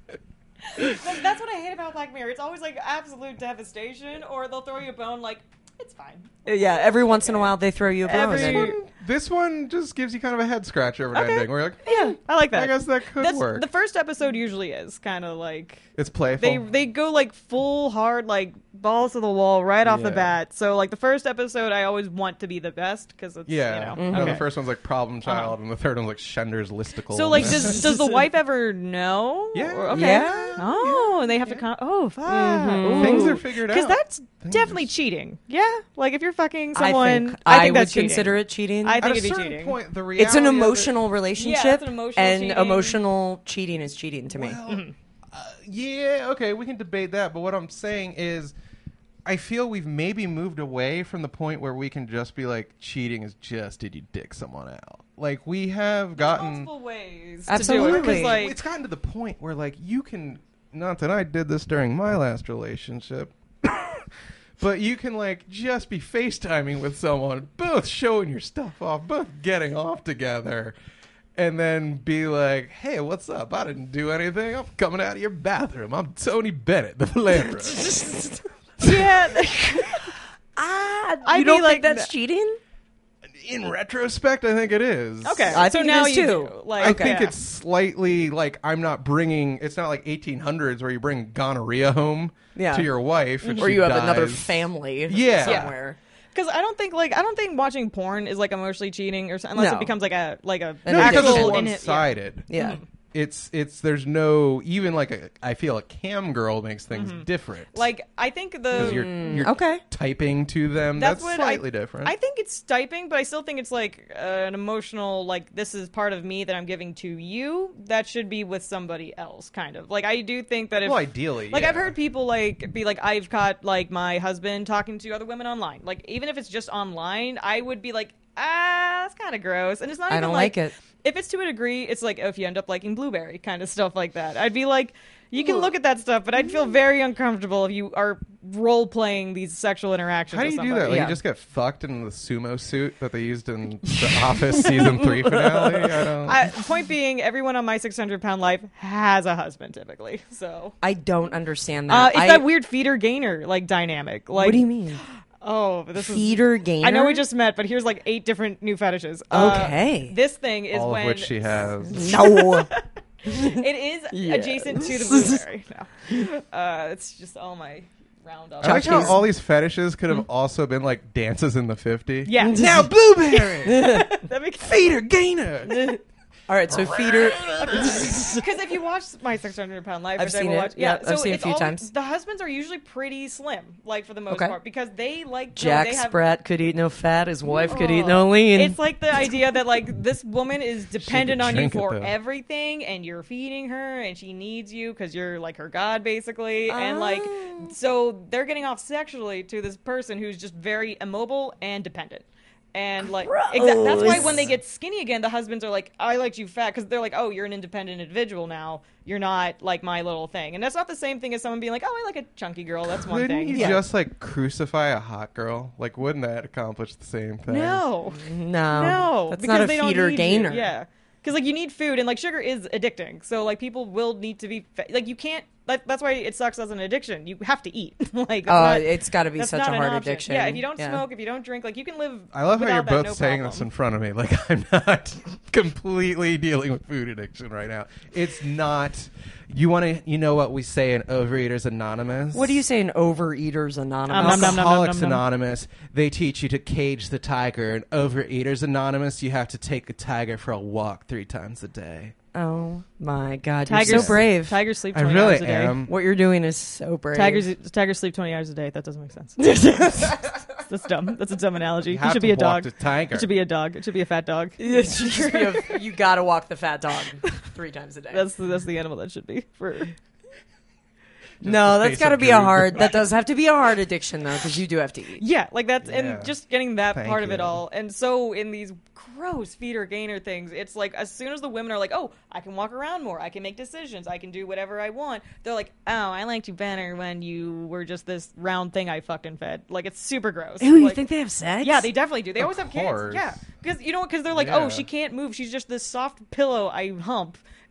That- That's what I hate about Black Mirror. It's always like absolute devastation, or they'll throw you a bone like It's fine. Yeah, every once in a while they throw you a bone. Every- and This then- one, this one just gives you kind of a head scratcher of an Okay. ending. Where you're like, Yeah, I like that. I guess that could That's, work. The first episode usually is kind of like It's playful. they they go like full hard, like balls to the wall right off the Yeah. bat. So like the first episode, I always want to be the best because it's yeah. you know. No, okay. the first one's like Problem Child, and the third one's like Shender's Listicle. So like, does does the wife ever know? Yeah. Or- okay. Yeah. Oh, and they have to come. Oh, fuck. Mhm. Things are figured out. Because that's Things definitely are- cheating. Yeah. Like if you're fucking I someone, think I I, think would that's cheating. consider it cheating. I At think a it'd be certain cheating. point, the reality It's an of it- emotional relationship, Yeah, it's an emotional and cheating. emotional cheating is cheating to me. Well, uh, yeah, okay, we can debate that, but what I'm saying is, I feel we've maybe moved away from the point where we can just be like, cheating is just did you dick someone out? Like we have gotten, multiple ways Absolutely. to do it. 'Cause, like, it's gotten to the point where like you can, not that I did this during my last relationship. But you can like just be FaceTiming with someone, both showing your stuff off, both getting off together, and then be like, "Hey, what's up? I didn't do anything. I'm coming out of your bathroom. I'm Tony Bennett, the philanthropist." yeah. Ah, I'd you be don't like think that's that- cheating? In retrospect, I think it is. Okay. I so think it now is you too. do. Like, I think yeah. it's slightly like I'm not bringing. It's not like eighteen hundreds where you bring gonorrhea home Yeah. to your wife, and Or she you have another dies. family Yeah. somewhere. Because I don't think like I don't think watching porn is like emotionally cheating or something unless No. it becomes like a like a An No, because addiction. it's actual in it- one-sided. Yeah. It's it's there's no even like a I feel a cam girl makes things different. Mm-hmm. Like I think because the you're you're okay. typing to them. That's That's, what slightly I, different. I think it's typing, but I still think it's like uh, an emotional, like this is part of me that I'm giving to you. That should be with somebody else, kind of. Like I do think that if, well, ideally, like yeah. I've heard people like be like, I've caught like my husband talking to other women online. Like even if it's just online, I would be like, ah, that's kind of gross. And it's not I even don't like, like it. If it's to a degree, it's like oh, if you end up liking Blueberry, kind of stuff like that. I'd be like. You can look at that stuff, but I'd feel very uncomfortable if you are role playing these sexual interactions. How do with you do somebody. that? Like Yeah. you just get fucked in the sumo suit that they used in the Office season three finale. I don't. I, point being, everyone on My six hundred Pound Life has a husband typically. So I don't understand uh, that. it's I, that weird feeder gainer like dynamic. Like, what do you mean? Oh, this Feeder is. gainer? I know we just met, but here's like eight different new fetishes. Uh, Okay. this thing is all when of which she has. No. it is Yes. adjacent to the blueberry. No. Uh, it's just all my round up. I like how Chucky's. all these fetishes could have also been like dances in the fifties. Yeah. Now blueberry, That makes feeder gainer. All right, so feeder. Because if you watch My six hundred Pound Life, I've which I seen will it. watch, Yeah, so I've seen it a it's few all- times. The husbands are usually pretty slim, like for the most Okay. part, because they like Jack they have, Spratt could eat no fat. His wife could eat Oh. no lean. It's like the idea that like this woman is dependent could on you drink it, for though. everything, and you're feeding her, and she needs you because you're like her god, basically, and like Oh. so they're getting off sexually to this person who's just very immobile and dependent. And like exa- that's why when they get skinny again, the husbands are like, "I liked you fat," because they're like, "Oh, you're an independent individual now. You're not like my little thing." And that's not the same thing as someone being like, "Oh, I like a chunky girl." That's one Couldn't thing. you Yeah. just like crucify a hot girl? Like, wouldn't that accomplish the same thing? No, no, no, that's because not a they don't feeder need you. gainer. Yeah, because like you need food, and like sugar is addicting. So like people will need to be fa- like you can't. That, that's why it sucks as an addiction. You have to eat. like that's Oh, not- it's got to be that's such not a an hard option. addiction. Yeah, if you don't Yeah. smoke, if you don't drink, like you can live. I love how you're without that, both no saying problem. this in front of me. Like I'm not completely dealing with food addiction right now. It's not. You want to? You know what we say in Overeaters Anonymous? What do you say in Overeaters Anonymous? Um, nom, nom, nom, Alcoholics nom, nom, nom. Anonymous. They teach you to cage the tiger. And Overeaters Anonymous, you have to take a tiger for a walk three times a day. Oh my God, Tigers, you're so brave. Tigers sleep I twenty really hours a day. am. What you're doing is so brave. Tigers, tigers sleep twenty hours a day. That doesn't make sense. That's dumb. That's a dumb analogy. You It have should to be a walk dog. the tiger. It should be a dog. It should be a fat dog. It should just be a- you got to walk the fat dog three times a day. That's the, that's the animal that should be for. no, the that's face got to of be a Drew. hard. That does have to be a hard addiction though, because you do have to eat. Yeah, like that's Yeah. and just getting that Thank part of it you. all. And so in these gross feeder gainer things, it's like as soon as the women are like, "Oh, I can walk around more. I can make decisions. I can do whatever I want." They're like, "Oh, I liked you better when you were just this round thing I fucked and fed." Like it's super gross. Ooh, you Like- think they have sex? Yeah, they definitely do. They Of always have course. kids. Yeah, because you know, because they're like, Yeah. "Oh, she can't move. She's just this soft pillow I hump."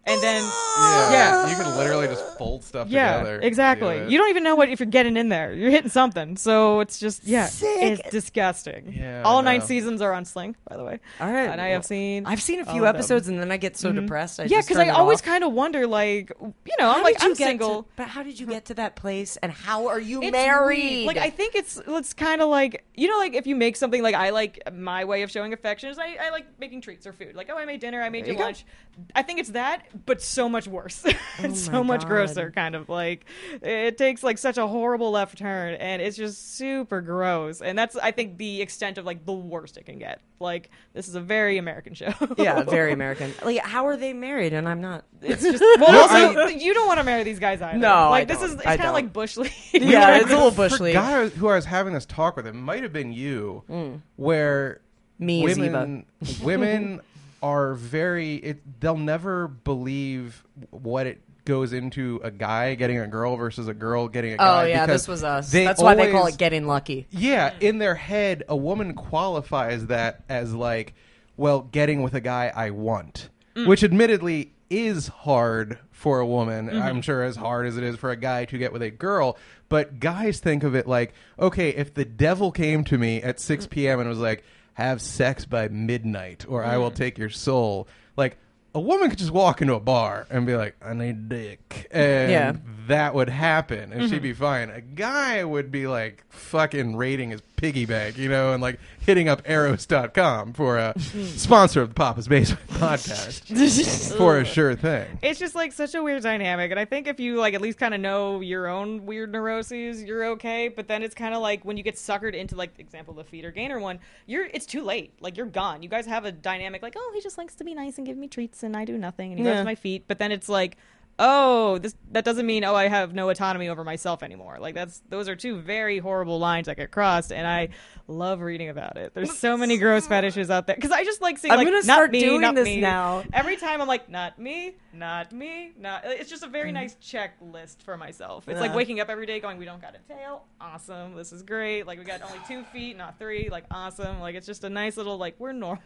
and then Yeah. Yeah. You can literally just fold stuff yeah, together. exactly. Do it. You don't even know what if you're getting in there. You're hitting something, so it's just yeah, Sick. it's disgusting. Yeah, All I nine know. seasons are on Sling, by the way. All right. And I have seen. I've seen a all few of them. episodes, and then I get so depressed. I Yeah, just because turn I it always off. kind of wonder, like, you know, How I'm like, did you I'm get single. To, but how did you get to that place, and how are you It's married? weird. Like, I think it's it's kind of like, you know, like if you make something, like I like my way of showing affection is I, I like making treats or food. Like, oh, I made dinner, I made There you you go. lunch. I think it's that, but so much worse. It's Oh so my much God. grosser, kind of like it takes like such a horrible left turn, and it's just super gross. And that's, I think, the extent of like the worst it can get. Like, this is a very American show. yeah, very American. Like, how are they married, and I'm not? It's just well, also, you don't want to marry these guys either. No, like I this don't. is it's I kind of don't. like Bush League. Yeah, it's a little I bush league. forgot who I was having this talk with. It might have been you, Mm. where Me as women women are very. It, they'll never believe what it goes into a guy getting a girl versus a girl getting a guy. Oh yeah, because this was us. they That's why they call always- it getting lucky. Yeah, in their head, a woman qualifies that as like, well, getting with a guy I want, which admittedly is hard for a woman. I'm sure as hard as it is for a guy to get with a girl. But guys think of it like, okay, if the devil came to me at six p.m. and was like, have sex by midnight or I will take your soul, like, a woman could just walk into a bar and be like, I need dick. And Yeah. that would happen and she'd be fine. A guy would be like fucking raiding his piggy bank, you know, and like hitting up Eros dot com for a sponsor of the Papa's Basement podcast for a sure thing. It's just like such a weird dynamic, and I think if you like at least kind of know your own weird neuroses, you're okay. But then it's kind of like when you get suckered into, like, example, the feeder gainer one, you're it's too late. Like, you're gone. You guys have a dynamic like, oh, he just likes to be nice and give me treats, and I do nothing, and he Yeah. rubs my feet. But then it's like, oh, this that doesn't mean oh I have no autonomy over myself anymore. Like, that's those are two very horrible lines that get crossed, and I love reading about it. There's so many gross fetishes out there because I just like seeing I'm like gonna not start me, doing not this me. now. Every time I'm like, not me, not me, not. It's just a very nice checklist for myself. It's like Yeah. waking up every day going, we don't got a tail, awesome, this is great. Like, we got only two feet, not three, like, awesome. Like, it's just a nice little, like, we're normal.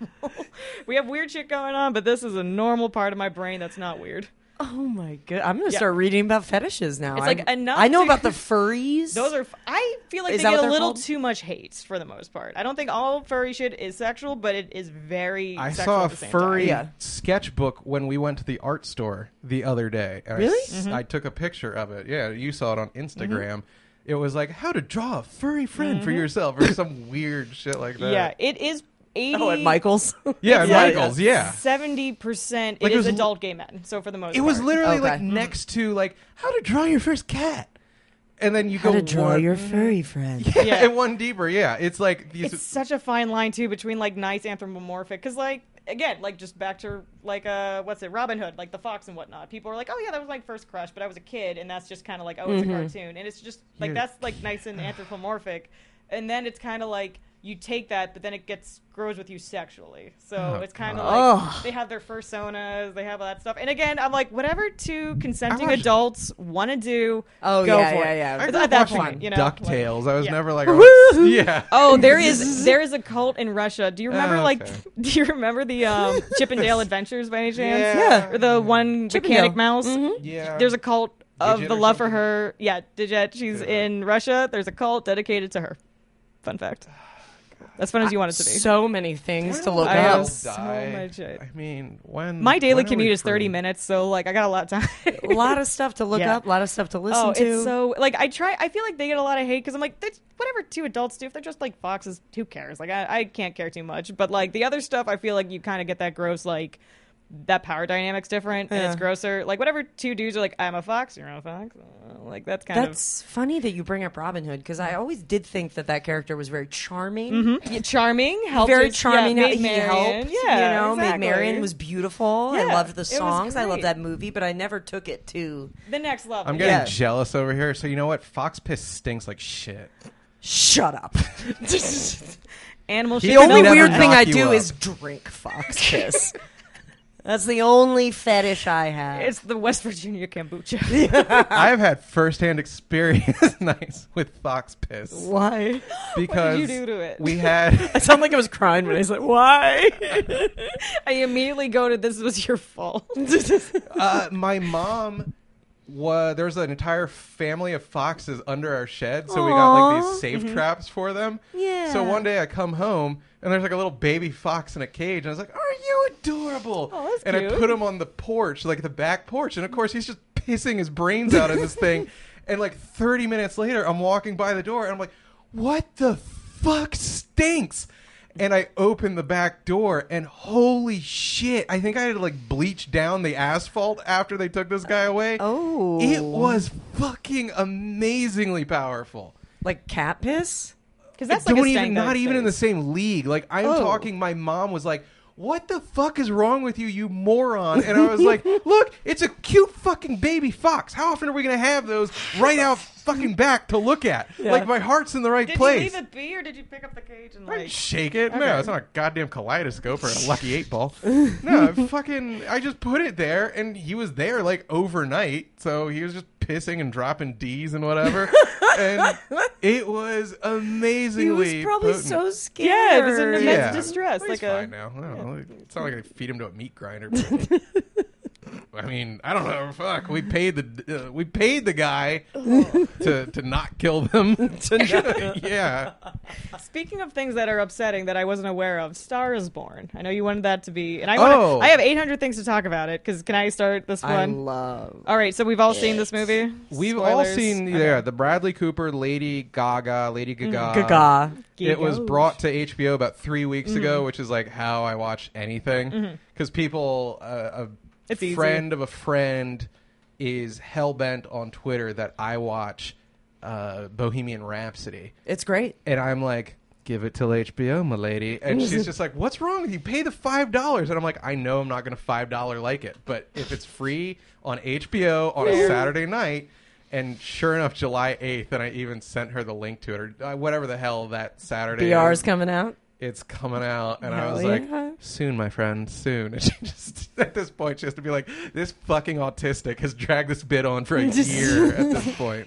We have weird shit going on, but this is a normal part of my brain that's not weird. Oh my god! I'm gonna Yeah. start reading about fetishes now. It's, like, I'm- enough I know to- about the furries. Those are. f- I feel like Is they that get what a they're little called? too much hate for the most part. I don't think all furry shit is sexual, but it is very. I sexual saw at a the same furry time. Yeah. sketchbook when we went to the art store the other day. And I Really? s- I, took a picture of it. Yeah, you saw it on Instagram. Mm-hmm. It was like how to draw a furry friend for yourself or some weird shit like that. Yeah, it is eighty. oh, at Michael's. Yeah, and Yeah, Michael's, yeah. Seventy percent Like, it it is was- adult gay men. So for the most It part, was literally Okay. like next to like how to draw your first cat. And then you How go to draw one, your furry friend. yeah, Yeah. and one deeper. Yeah, it's like these. it's such a fine line too between like nice anthropomorphic, because like again, like just back to like uh what's it, Robin Hood, like the fox and whatnot. People are like, oh yeah, that was my first crush, but I was a kid, and that's just kind of like, oh, it's Mhm. a cartoon, and it's just like Here. that's like nice and anthropomorphic, and then it's kind of like you take that, but then it gets grows with you sexually. So Oh, it's kind of God. like Ugh. they have their fursonas, they have all that stuff, and again, I'm like, whatever two consenting watched- adults want to do, Oh go yeah, for yeah, it. yeah. I At grew up that watching point, you know, like- DuckTales. I was yeah. never like, oh, yeah. Oh, there is there is a cult in Russia. Do you remember Oh, like okay. do you remember the um, Chip and Dale Adventures by any chance? Yeah. Or the one Chip and mechanic Dale. mouse? Mhm. Yeah. There's a cult of Digit the or love for something? her. Yeah, Digit. She's Yeah. in Russia. There's a cult dedicated to her. Fun fact. As fun as you want it to be. So many things to When look will I up. have people so die? much shit. I mean, when My daily when are we commute is thirty free? minutes, so like I got a lot of time. A lot of stuff to look Yeah. up. A lot of stuff to listen Oh, to. it's so like I try. I feel like they get a lot of hate because I'm like, that's whatever two adults do. If they're just like foxes, who cares? Like I, I can't care too much. But like the other stuff, I feel like you kind of get that gross like that power dynamic's different and it's Yeah. grosser. Like whatever two dudes are like, I'm a fox, you're a fox. Uh, like that's kind That's funny that you bring up Robin Hood because I always did think that that character was very charming. of Mhm. Yeah, charming, helped Very his- charming. Yeah, he Maid Marian. helped. Yeah, you know, exactly. Maid Marian was beautiful. I Yeah, loved the it was songs. I loved great. that movie, but I never took it to. the next level. I'm getting Yeah. jealous over here. So you know what? Fox piss stinks like shit. Shut up. Animal He shit. The could only never weird thing knock I you do up. is drink fox piss. That's the only fetish I have. It's the West Virginia kombucha. I've had firsthand experience nice with fox piss. Why? Because you do to it? we had I sound like I was crying when I said, why? I immediately go to this was your fault. uh, my mom was there was an entire family of foxes under our shed, so we got like Aw. these safe traps for them. Yeah. So one day I come home and there's like a little baby fox in a cage, and I was like, "Are you adorable?" Oh, that's and cute. I put him on the porch, like the back porch, and of course he's just pissing his brains out in this thing. And like thirty minutes later, I'm walking by the door and I'm like, "What the fuck stinks?" And I opened the back door, and holy shit, I think I had to like bleach down the asphalt after they took this guy away. Oh. It was fucking amazingly powerful. Like cat piss? Because that's Don't like a even, stank not dog even in the face. same league. Like, I'm Oh. talking, my mom was like, "What the fuck is wrong with you, you moron?" And I was like, "Look, it's a cute fucking baby fox. How often are we going to have those right out fucking back to look at?" Yeah. Like, my heart's in the right Did place. you leave it be, or did you pick up the cage and I didn't like? shake it. No, Okay. it's not a goddamn kaleidoscope or a lucky eight ball. No, I fucking, I just put it there, and he was there like overnight, so he was just pissing and dropping D's and whatever, and it was amazingly. He was probably potent. so scared. Yeah, it was an immense Yeah. distress. Well, he's like a. fine now. I don't know. It's not like I feed him to a meat grinder. but- I mean, I don't know. Fuck, we paid the uh, we paid the guy to to not kill them. Yeah. Speaking of things that are upsetting that I wasn't aware of, Star is Born. I know you wanted that to be, and I Oh. want. I have eight hundred things to talk about it. Because can I start this I one? love. All right, so we've all seen this movie. We've all Spoilers. seen Okay. yeah, the Bradley Cooper, Lady Gaga, Lady Gaga. Gaga. It was Gigos. brought to H B O about three weeks Mm-hmm. ago, which is like how I watch anything. Because people, uh, It's a easy. friend of a friend is hell bent on Twitter that I watch uh, Bohemian Rhapsody. It's great. And I'm like, "Give it till H B O, my lady." And she's just like, "What's wrong with you? Pay the five dollars." And I'm like, "I know I'm not going to five dollar like it, but if it's free on H B O on a Fair. Saturday night," and sure enough, July eighth, and I even sent her the link to it, or uh, whatever the hell that Saturday B R's is. coming out. It's coming out, and I Hell was yeah. like, "Soon, my friend, soon." And she just, at this point, she has to be like, "This fucking autistic has dragged this bit on for a year." At this point,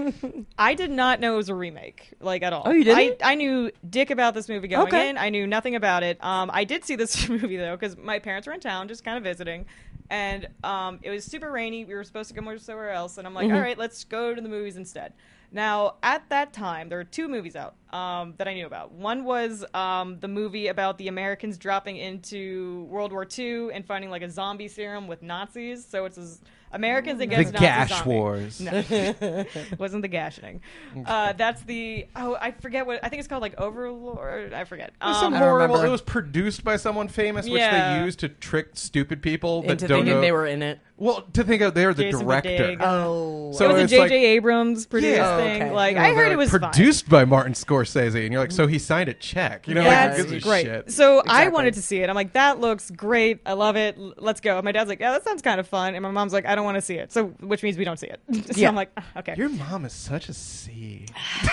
I did not know it was a remake, like at all. Oh, you didn't? I, I knew dick about this movie going Okay. in. I knew nothing about it. Um, I did see this movie though because my parents were in town, just kind of visiting, and um, it was super rainy. We were supposed to go somewhere else, and I'm like, Mm-hmm. all right, let's go to the movies instead. Now, at that time, there were two movies out um, that I knew about. One was um, the movie about the Americans dropping into World War Two and finding like a zombie serum with Nazis. So it's as Americans against the Nazi Gash zombie. Wars. No, it wasn't the gashing. Uh, that's the oh, I forget what I think it's called, like Overlord. I forget. It was some Um, I don't horrible. remember. It was produced by someone famous, which Yeah. they used to trick stupid people that Into don't thinking know. they were in it. well, to think of they're the Jason director. Sudeikis. Oh. So it was a it's J J like- Abrams produced Yeah. thing. Okay. Like You know, I heard they're it was fine. produced by Martin Scorsese, and you're like, so he signed a check. You know, Yeah, like, who it's gives a great. shit? So I Exactly. wanted to see it. I'm like, that looks great. I love it. L- Let's go. And my dad's like, yeah, that sounds kind of fun. And my mom's like, I don't want to see it. So which means we don't see it. so Yeah. I'm like, "Ah, okay. Your mom is such a C.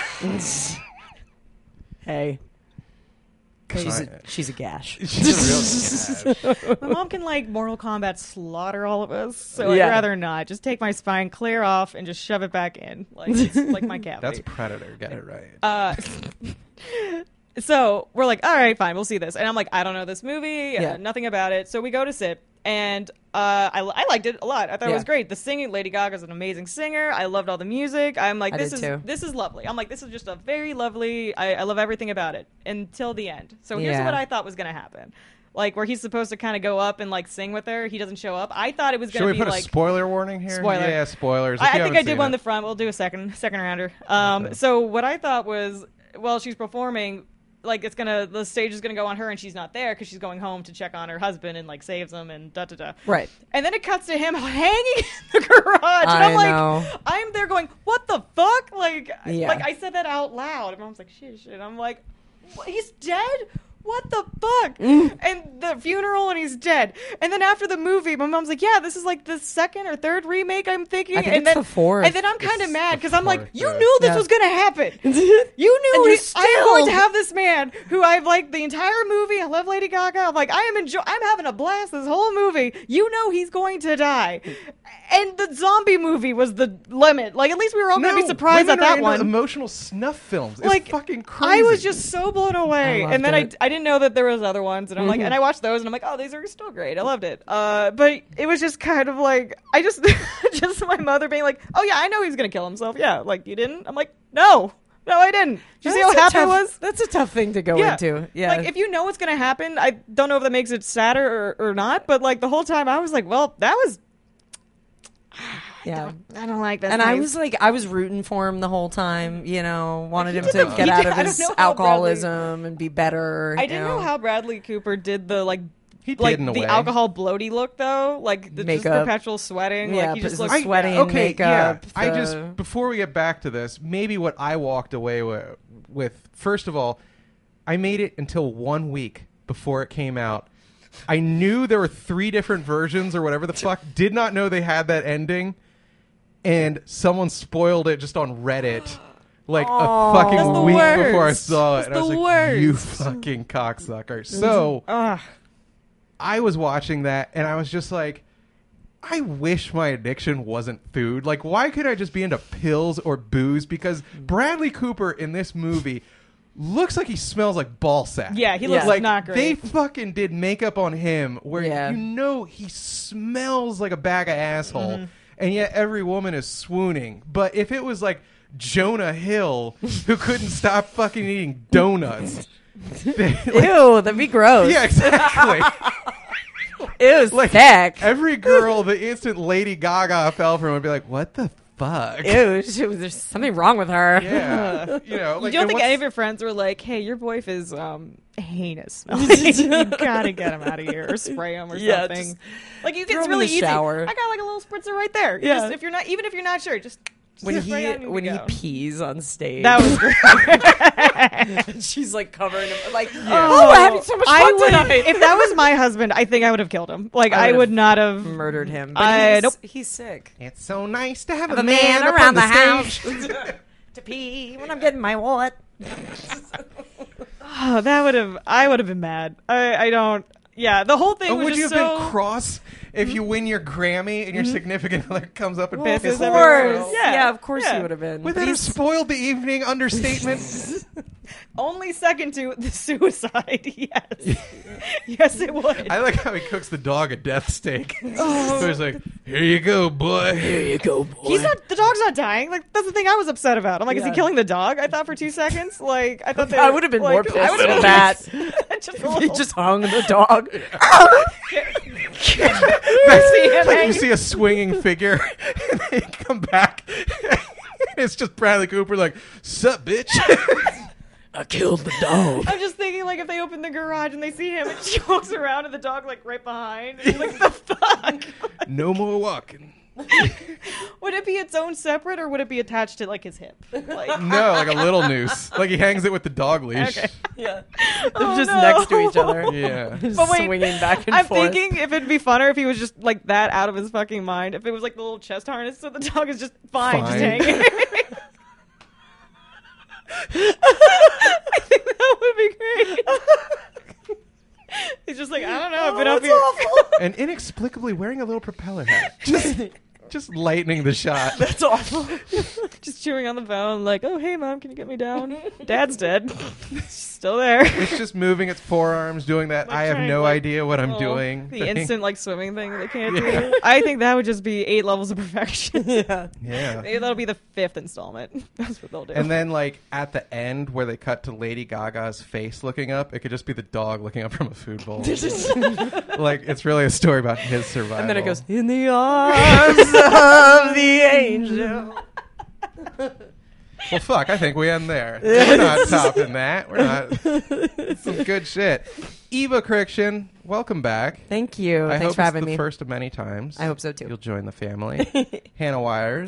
Hey. She's I- a, she's a gash. She's a real cash. My mom can like Mortal Kombat slaughter all of us, so Yeah. I'd rather not. Just take my spine clear off and just shove it back in, like it's like my cavity. That's Predator. Get it right. Uh, so we're like, all right, fine, we'll see this. And I'm like, I don't know this movie, Yeah. uh, nothing about it. So we go to sit, and uh, I, I liked it a lot. I thought it was Yeah. great. The singing, Lady Gaga's an amazing singer. I loved all the music. I'm like, I this did is too. this is lovely. I'm like, this is just a very lovely. I, I love everything about it until the end. So here's Yeah. what I thought was gonna happen. Like where he's supposed to kind of go up and like sing with her, he doesn't show up. I thought it was Should gonna we be put like a spoiler warning here? Spoiler. Yeah, spoilers. If I, I you think haven't I did seen one in it. the front. We'll do a second second rounder. Um, Okay. So what I thought was, well, she's performing, like it's gonna the stage is gonna go on her, and she's not there because she's going home to check on her husband and like saves him and da da da. Right. And then it cuts to him hanging in the garage, and I I'm like, know. I'm there going, what the fuck? Like, Yeah. like I said that out loud. And mom's like, shit, shit. I'm like, what? He's dead. what the fuck? And the funeral, and he's dead. And then after the movie, my mom's like, yeah, this is like the second or third remake, I'm thinking. I think and it's then, the fourth. And then I'm kind of mad because I'm like, fourth, you yeah. knew this Yeah. was going to happen. You knew And he, you I am going to still- have this man who I've liked the entire movie. I love Lady Gaga. I'm like, I am enjoy. I'm having a blast this whole movie. You know he's going to die. And the zombie movie was the limit. Like, at least we were all going to be surprised women at that are into one. Emotional snuff films. It's Like, fucking crazy. I was just so blown away, I and then loved I, it. I didn't know that there was other ones, and I'm like, and I watched those, and I'm like, oh, these are still great. I loved it. Uh, but it was just kind of like, I just, just my mother being like, oh yeah, I know he's gonna kill himself. Yeah, like you didn't. I'm like, no, no, I didn't. Did you see how That's a happy I tough- was? That's a tough thing to go Yeah. into. Yeah. Like if you know what's gonna happen, I don't know if that makes it sadder or, or not. But like the whole time, I was like, well, that was. yeah. I don't like that. And I was like, I was rooting for him the whole time, you know, wanted him did to the- get he out did- of I don't his know how alcoholism and be better. I you didn't know how Bradley Cooper did the like. He did like in a the way. alcohol bloaty look though, like the just Makeup. perpetual sweating. Yeah, like he but just the looks sweating. okay, makeup, yeah. I the- just before we get back to this, maybe what I walked away with, with first of all, I made it until one week before it came out. I knew there were three different versions or whatever the fuck. Did not know they had that ending, and someone spoiled it just on Reddit. Like Aw. a That's the fucking week worst. before I saw it, That's and I was the like, "You worst. fucking cocksucker!" So Ugh. I was watching that and I was just like, I wish my addiction wasn't food. Like, why could I just be into pills or booze? Because Bradley Cooper in this movie looks like he smells like ball sack. Yeah, he looks Yeah. like not great. they fucking did makeup on him where Yeah. you know he smells like a bag of asshole, Mm-hmm. and yet every woman is swooning. But if it was like Jonah Hill who couldn't stop fucking eating donuts. they- like- Ew, that'd be gross. yeah, exactly. Ew, Like, sick. Every girl, the instant Lady Gaga fell for him, would be like, "What the fuck?" Ew, she was, there's something wrong with her. Yeah, you know. Like, you don't and think what's- any of your friends were like, "Hey, your boyf is um heinous. smelling. You gotta get him out of here or spray him or Yeah, something." just Like you, throw it's him in really the easy. shower. I got like a little spritzer right there. You Yeah. just, if you're not, even if you're not sure, just When just spray he on and when you he go. pees on stage, That was great. and she's like covering him, like, Oh, oh, we're having so much I fun would, tonight. if that was my husband, I think I would have killed him. Like I I, would've would not have. murdered him. But I- he's, nope. he's sick. It's so nice to have, Have a a man, man up around on the the house stage. to pee when I'm getting my wallet. Oh, that would have. I would have been mad. I, I don't. Yeah, the whole thing Or was would you just have so. been cross if you win your Grammy and your significant other comes up and Well, of pisses course. everywhere else? Yeah. Yeah, of course Yeah. he would have been. Would But that have he's- spoiled the evening? Understatement. Only second to the suicide. Yes. Yes, it would. I like how he cooks the dog a death steak. Oh. So he's like, "Here you go, boy." Here you go, boy. He's not. The dog's not dying. Like that's the thing I was upset about. I'm like, is he Yeah. killing the dog? I thought for two seconds. Like I thought they I were- would have been like, more pissed I would've at been that. pissed. Just a He little. just hung the dog. That's- See him it's like you hanging. see a swinging figure, and they come back. It's just Bradley Cooper, like, "Sup, bitch." I killed the dog. I'm just thinking, like, if they open the garage and they see him, and she walks around, and the dog like right behind. It's like the fuck. No more walking. Would it be its own separate, or would it be attached to like his hip? Like, No, like a little noose. Like he hangs it with the dog leash. okay. Yeah. They're Oh, just no. next to each other. Yeah. Just But wait, swinging back and I'm forth. thinking if it'd be funner if he was just like that out of his fucking mind. If it was like the little chest harness, so the dog is just fine, just Fine. hanging. I think that would be great. He's just like, I don't know, I've been Oh, up that's here. awful. And inexplicably wearing a little propeller hat. Just, just lightening the shot. That's awful. Just chewing on the phone, like, oh, hey, mom, can you get me down? Dad's dead. She's still there. It's just moving its forearms, doing that. Like I have trying, no like, idea what I'm Oh, doing. The thing. instant, like, swimming thing that they can't Yeah. do. I think that would just be eight levels of perfection. Yeah. Yeah. Maybe that'll be the fifth installment. That's what they'll do. And then, like, at the end where they cut to Lady Gaga's face looking up, it could just be the dog looking up from a food bowl. Like, it's really a story about his survival. And then it goes, in the arms of the angel. Well, fuck, I think we end there. We're not topping that. We're not. Some good shit. Eva Crichton, welcome back. Thank you. I Thanks hope for it's having the me. first of many times. I hope so too. You'll join the family. Hannah Wires,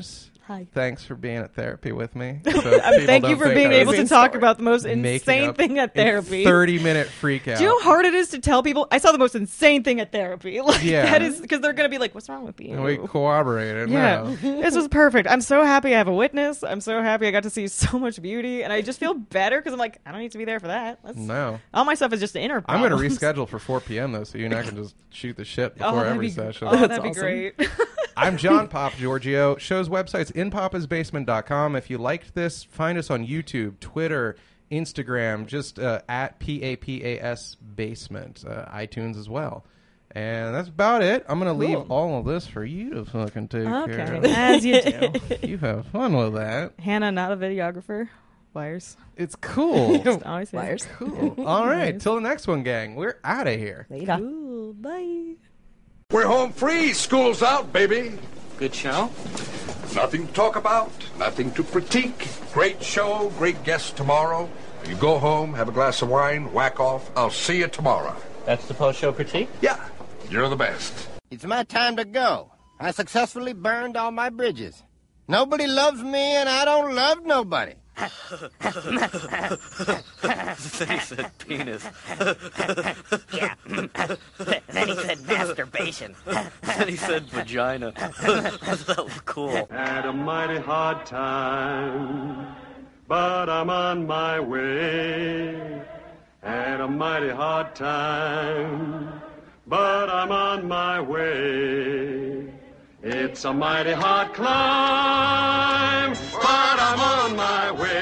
Hi. Thanks for being at therapy with me. So Um, people thank don't you for think being I able was to talk about the most making insane up thing at a therapy. thirty-minute freak out. Do you know how hard it is to tell people? I saw the most insane thing at therapy. Like, Yeah. that is because they're gonna be like, "What's wrong with you?" And we corroborated. Yeah, No. this was perfect. I'm so happy I have a witness. I'm so happy I got to see so much beauty, and I just feel better because I'm like, I don't need to be there for that. That's, No. all my stuff is just inner I'm going to problems. reschedule for four p.m. though, so you and I can just shoot the shit Oh, before that'd every be, session. Oh, that'd That's be awesome. great. I'm John Pop Giorgio. Show's website's in papas basement dot com. If you liked this, find us on YouTube, Twitter, Instagram, just uh, at P A P A S Basement, uh, iTunes as well. And that's about it. I'm going to leave all of this for you to fucking take care Okay, of. as you do. You have fun with that. Hannah, not a videographer. Wires. It's cool. Just always say Wires. Cool. All right. Till the next one, gang. We're out of here. Later. Cool. Bye. We're home free. School's out, baby. Good show? Nothing to talk about, nothing to critique. Great show, great guests tomorrow. You go home, have a glass of wine, whack off. I'll see you tomorrow. That's the post-show critique? Yeah, you're the best. It's my time to go. I successfully burned all my bridges. Nobody loves me, and I don't love nobody. Then he said penis. Yeah. Then he said masturbation. Then he said vagina. That was cool. Had a mighty hard time, but I'm on my way. Had a mighty hard time, but I'm on my way. It's a mighty hard climb, but I'm on my way.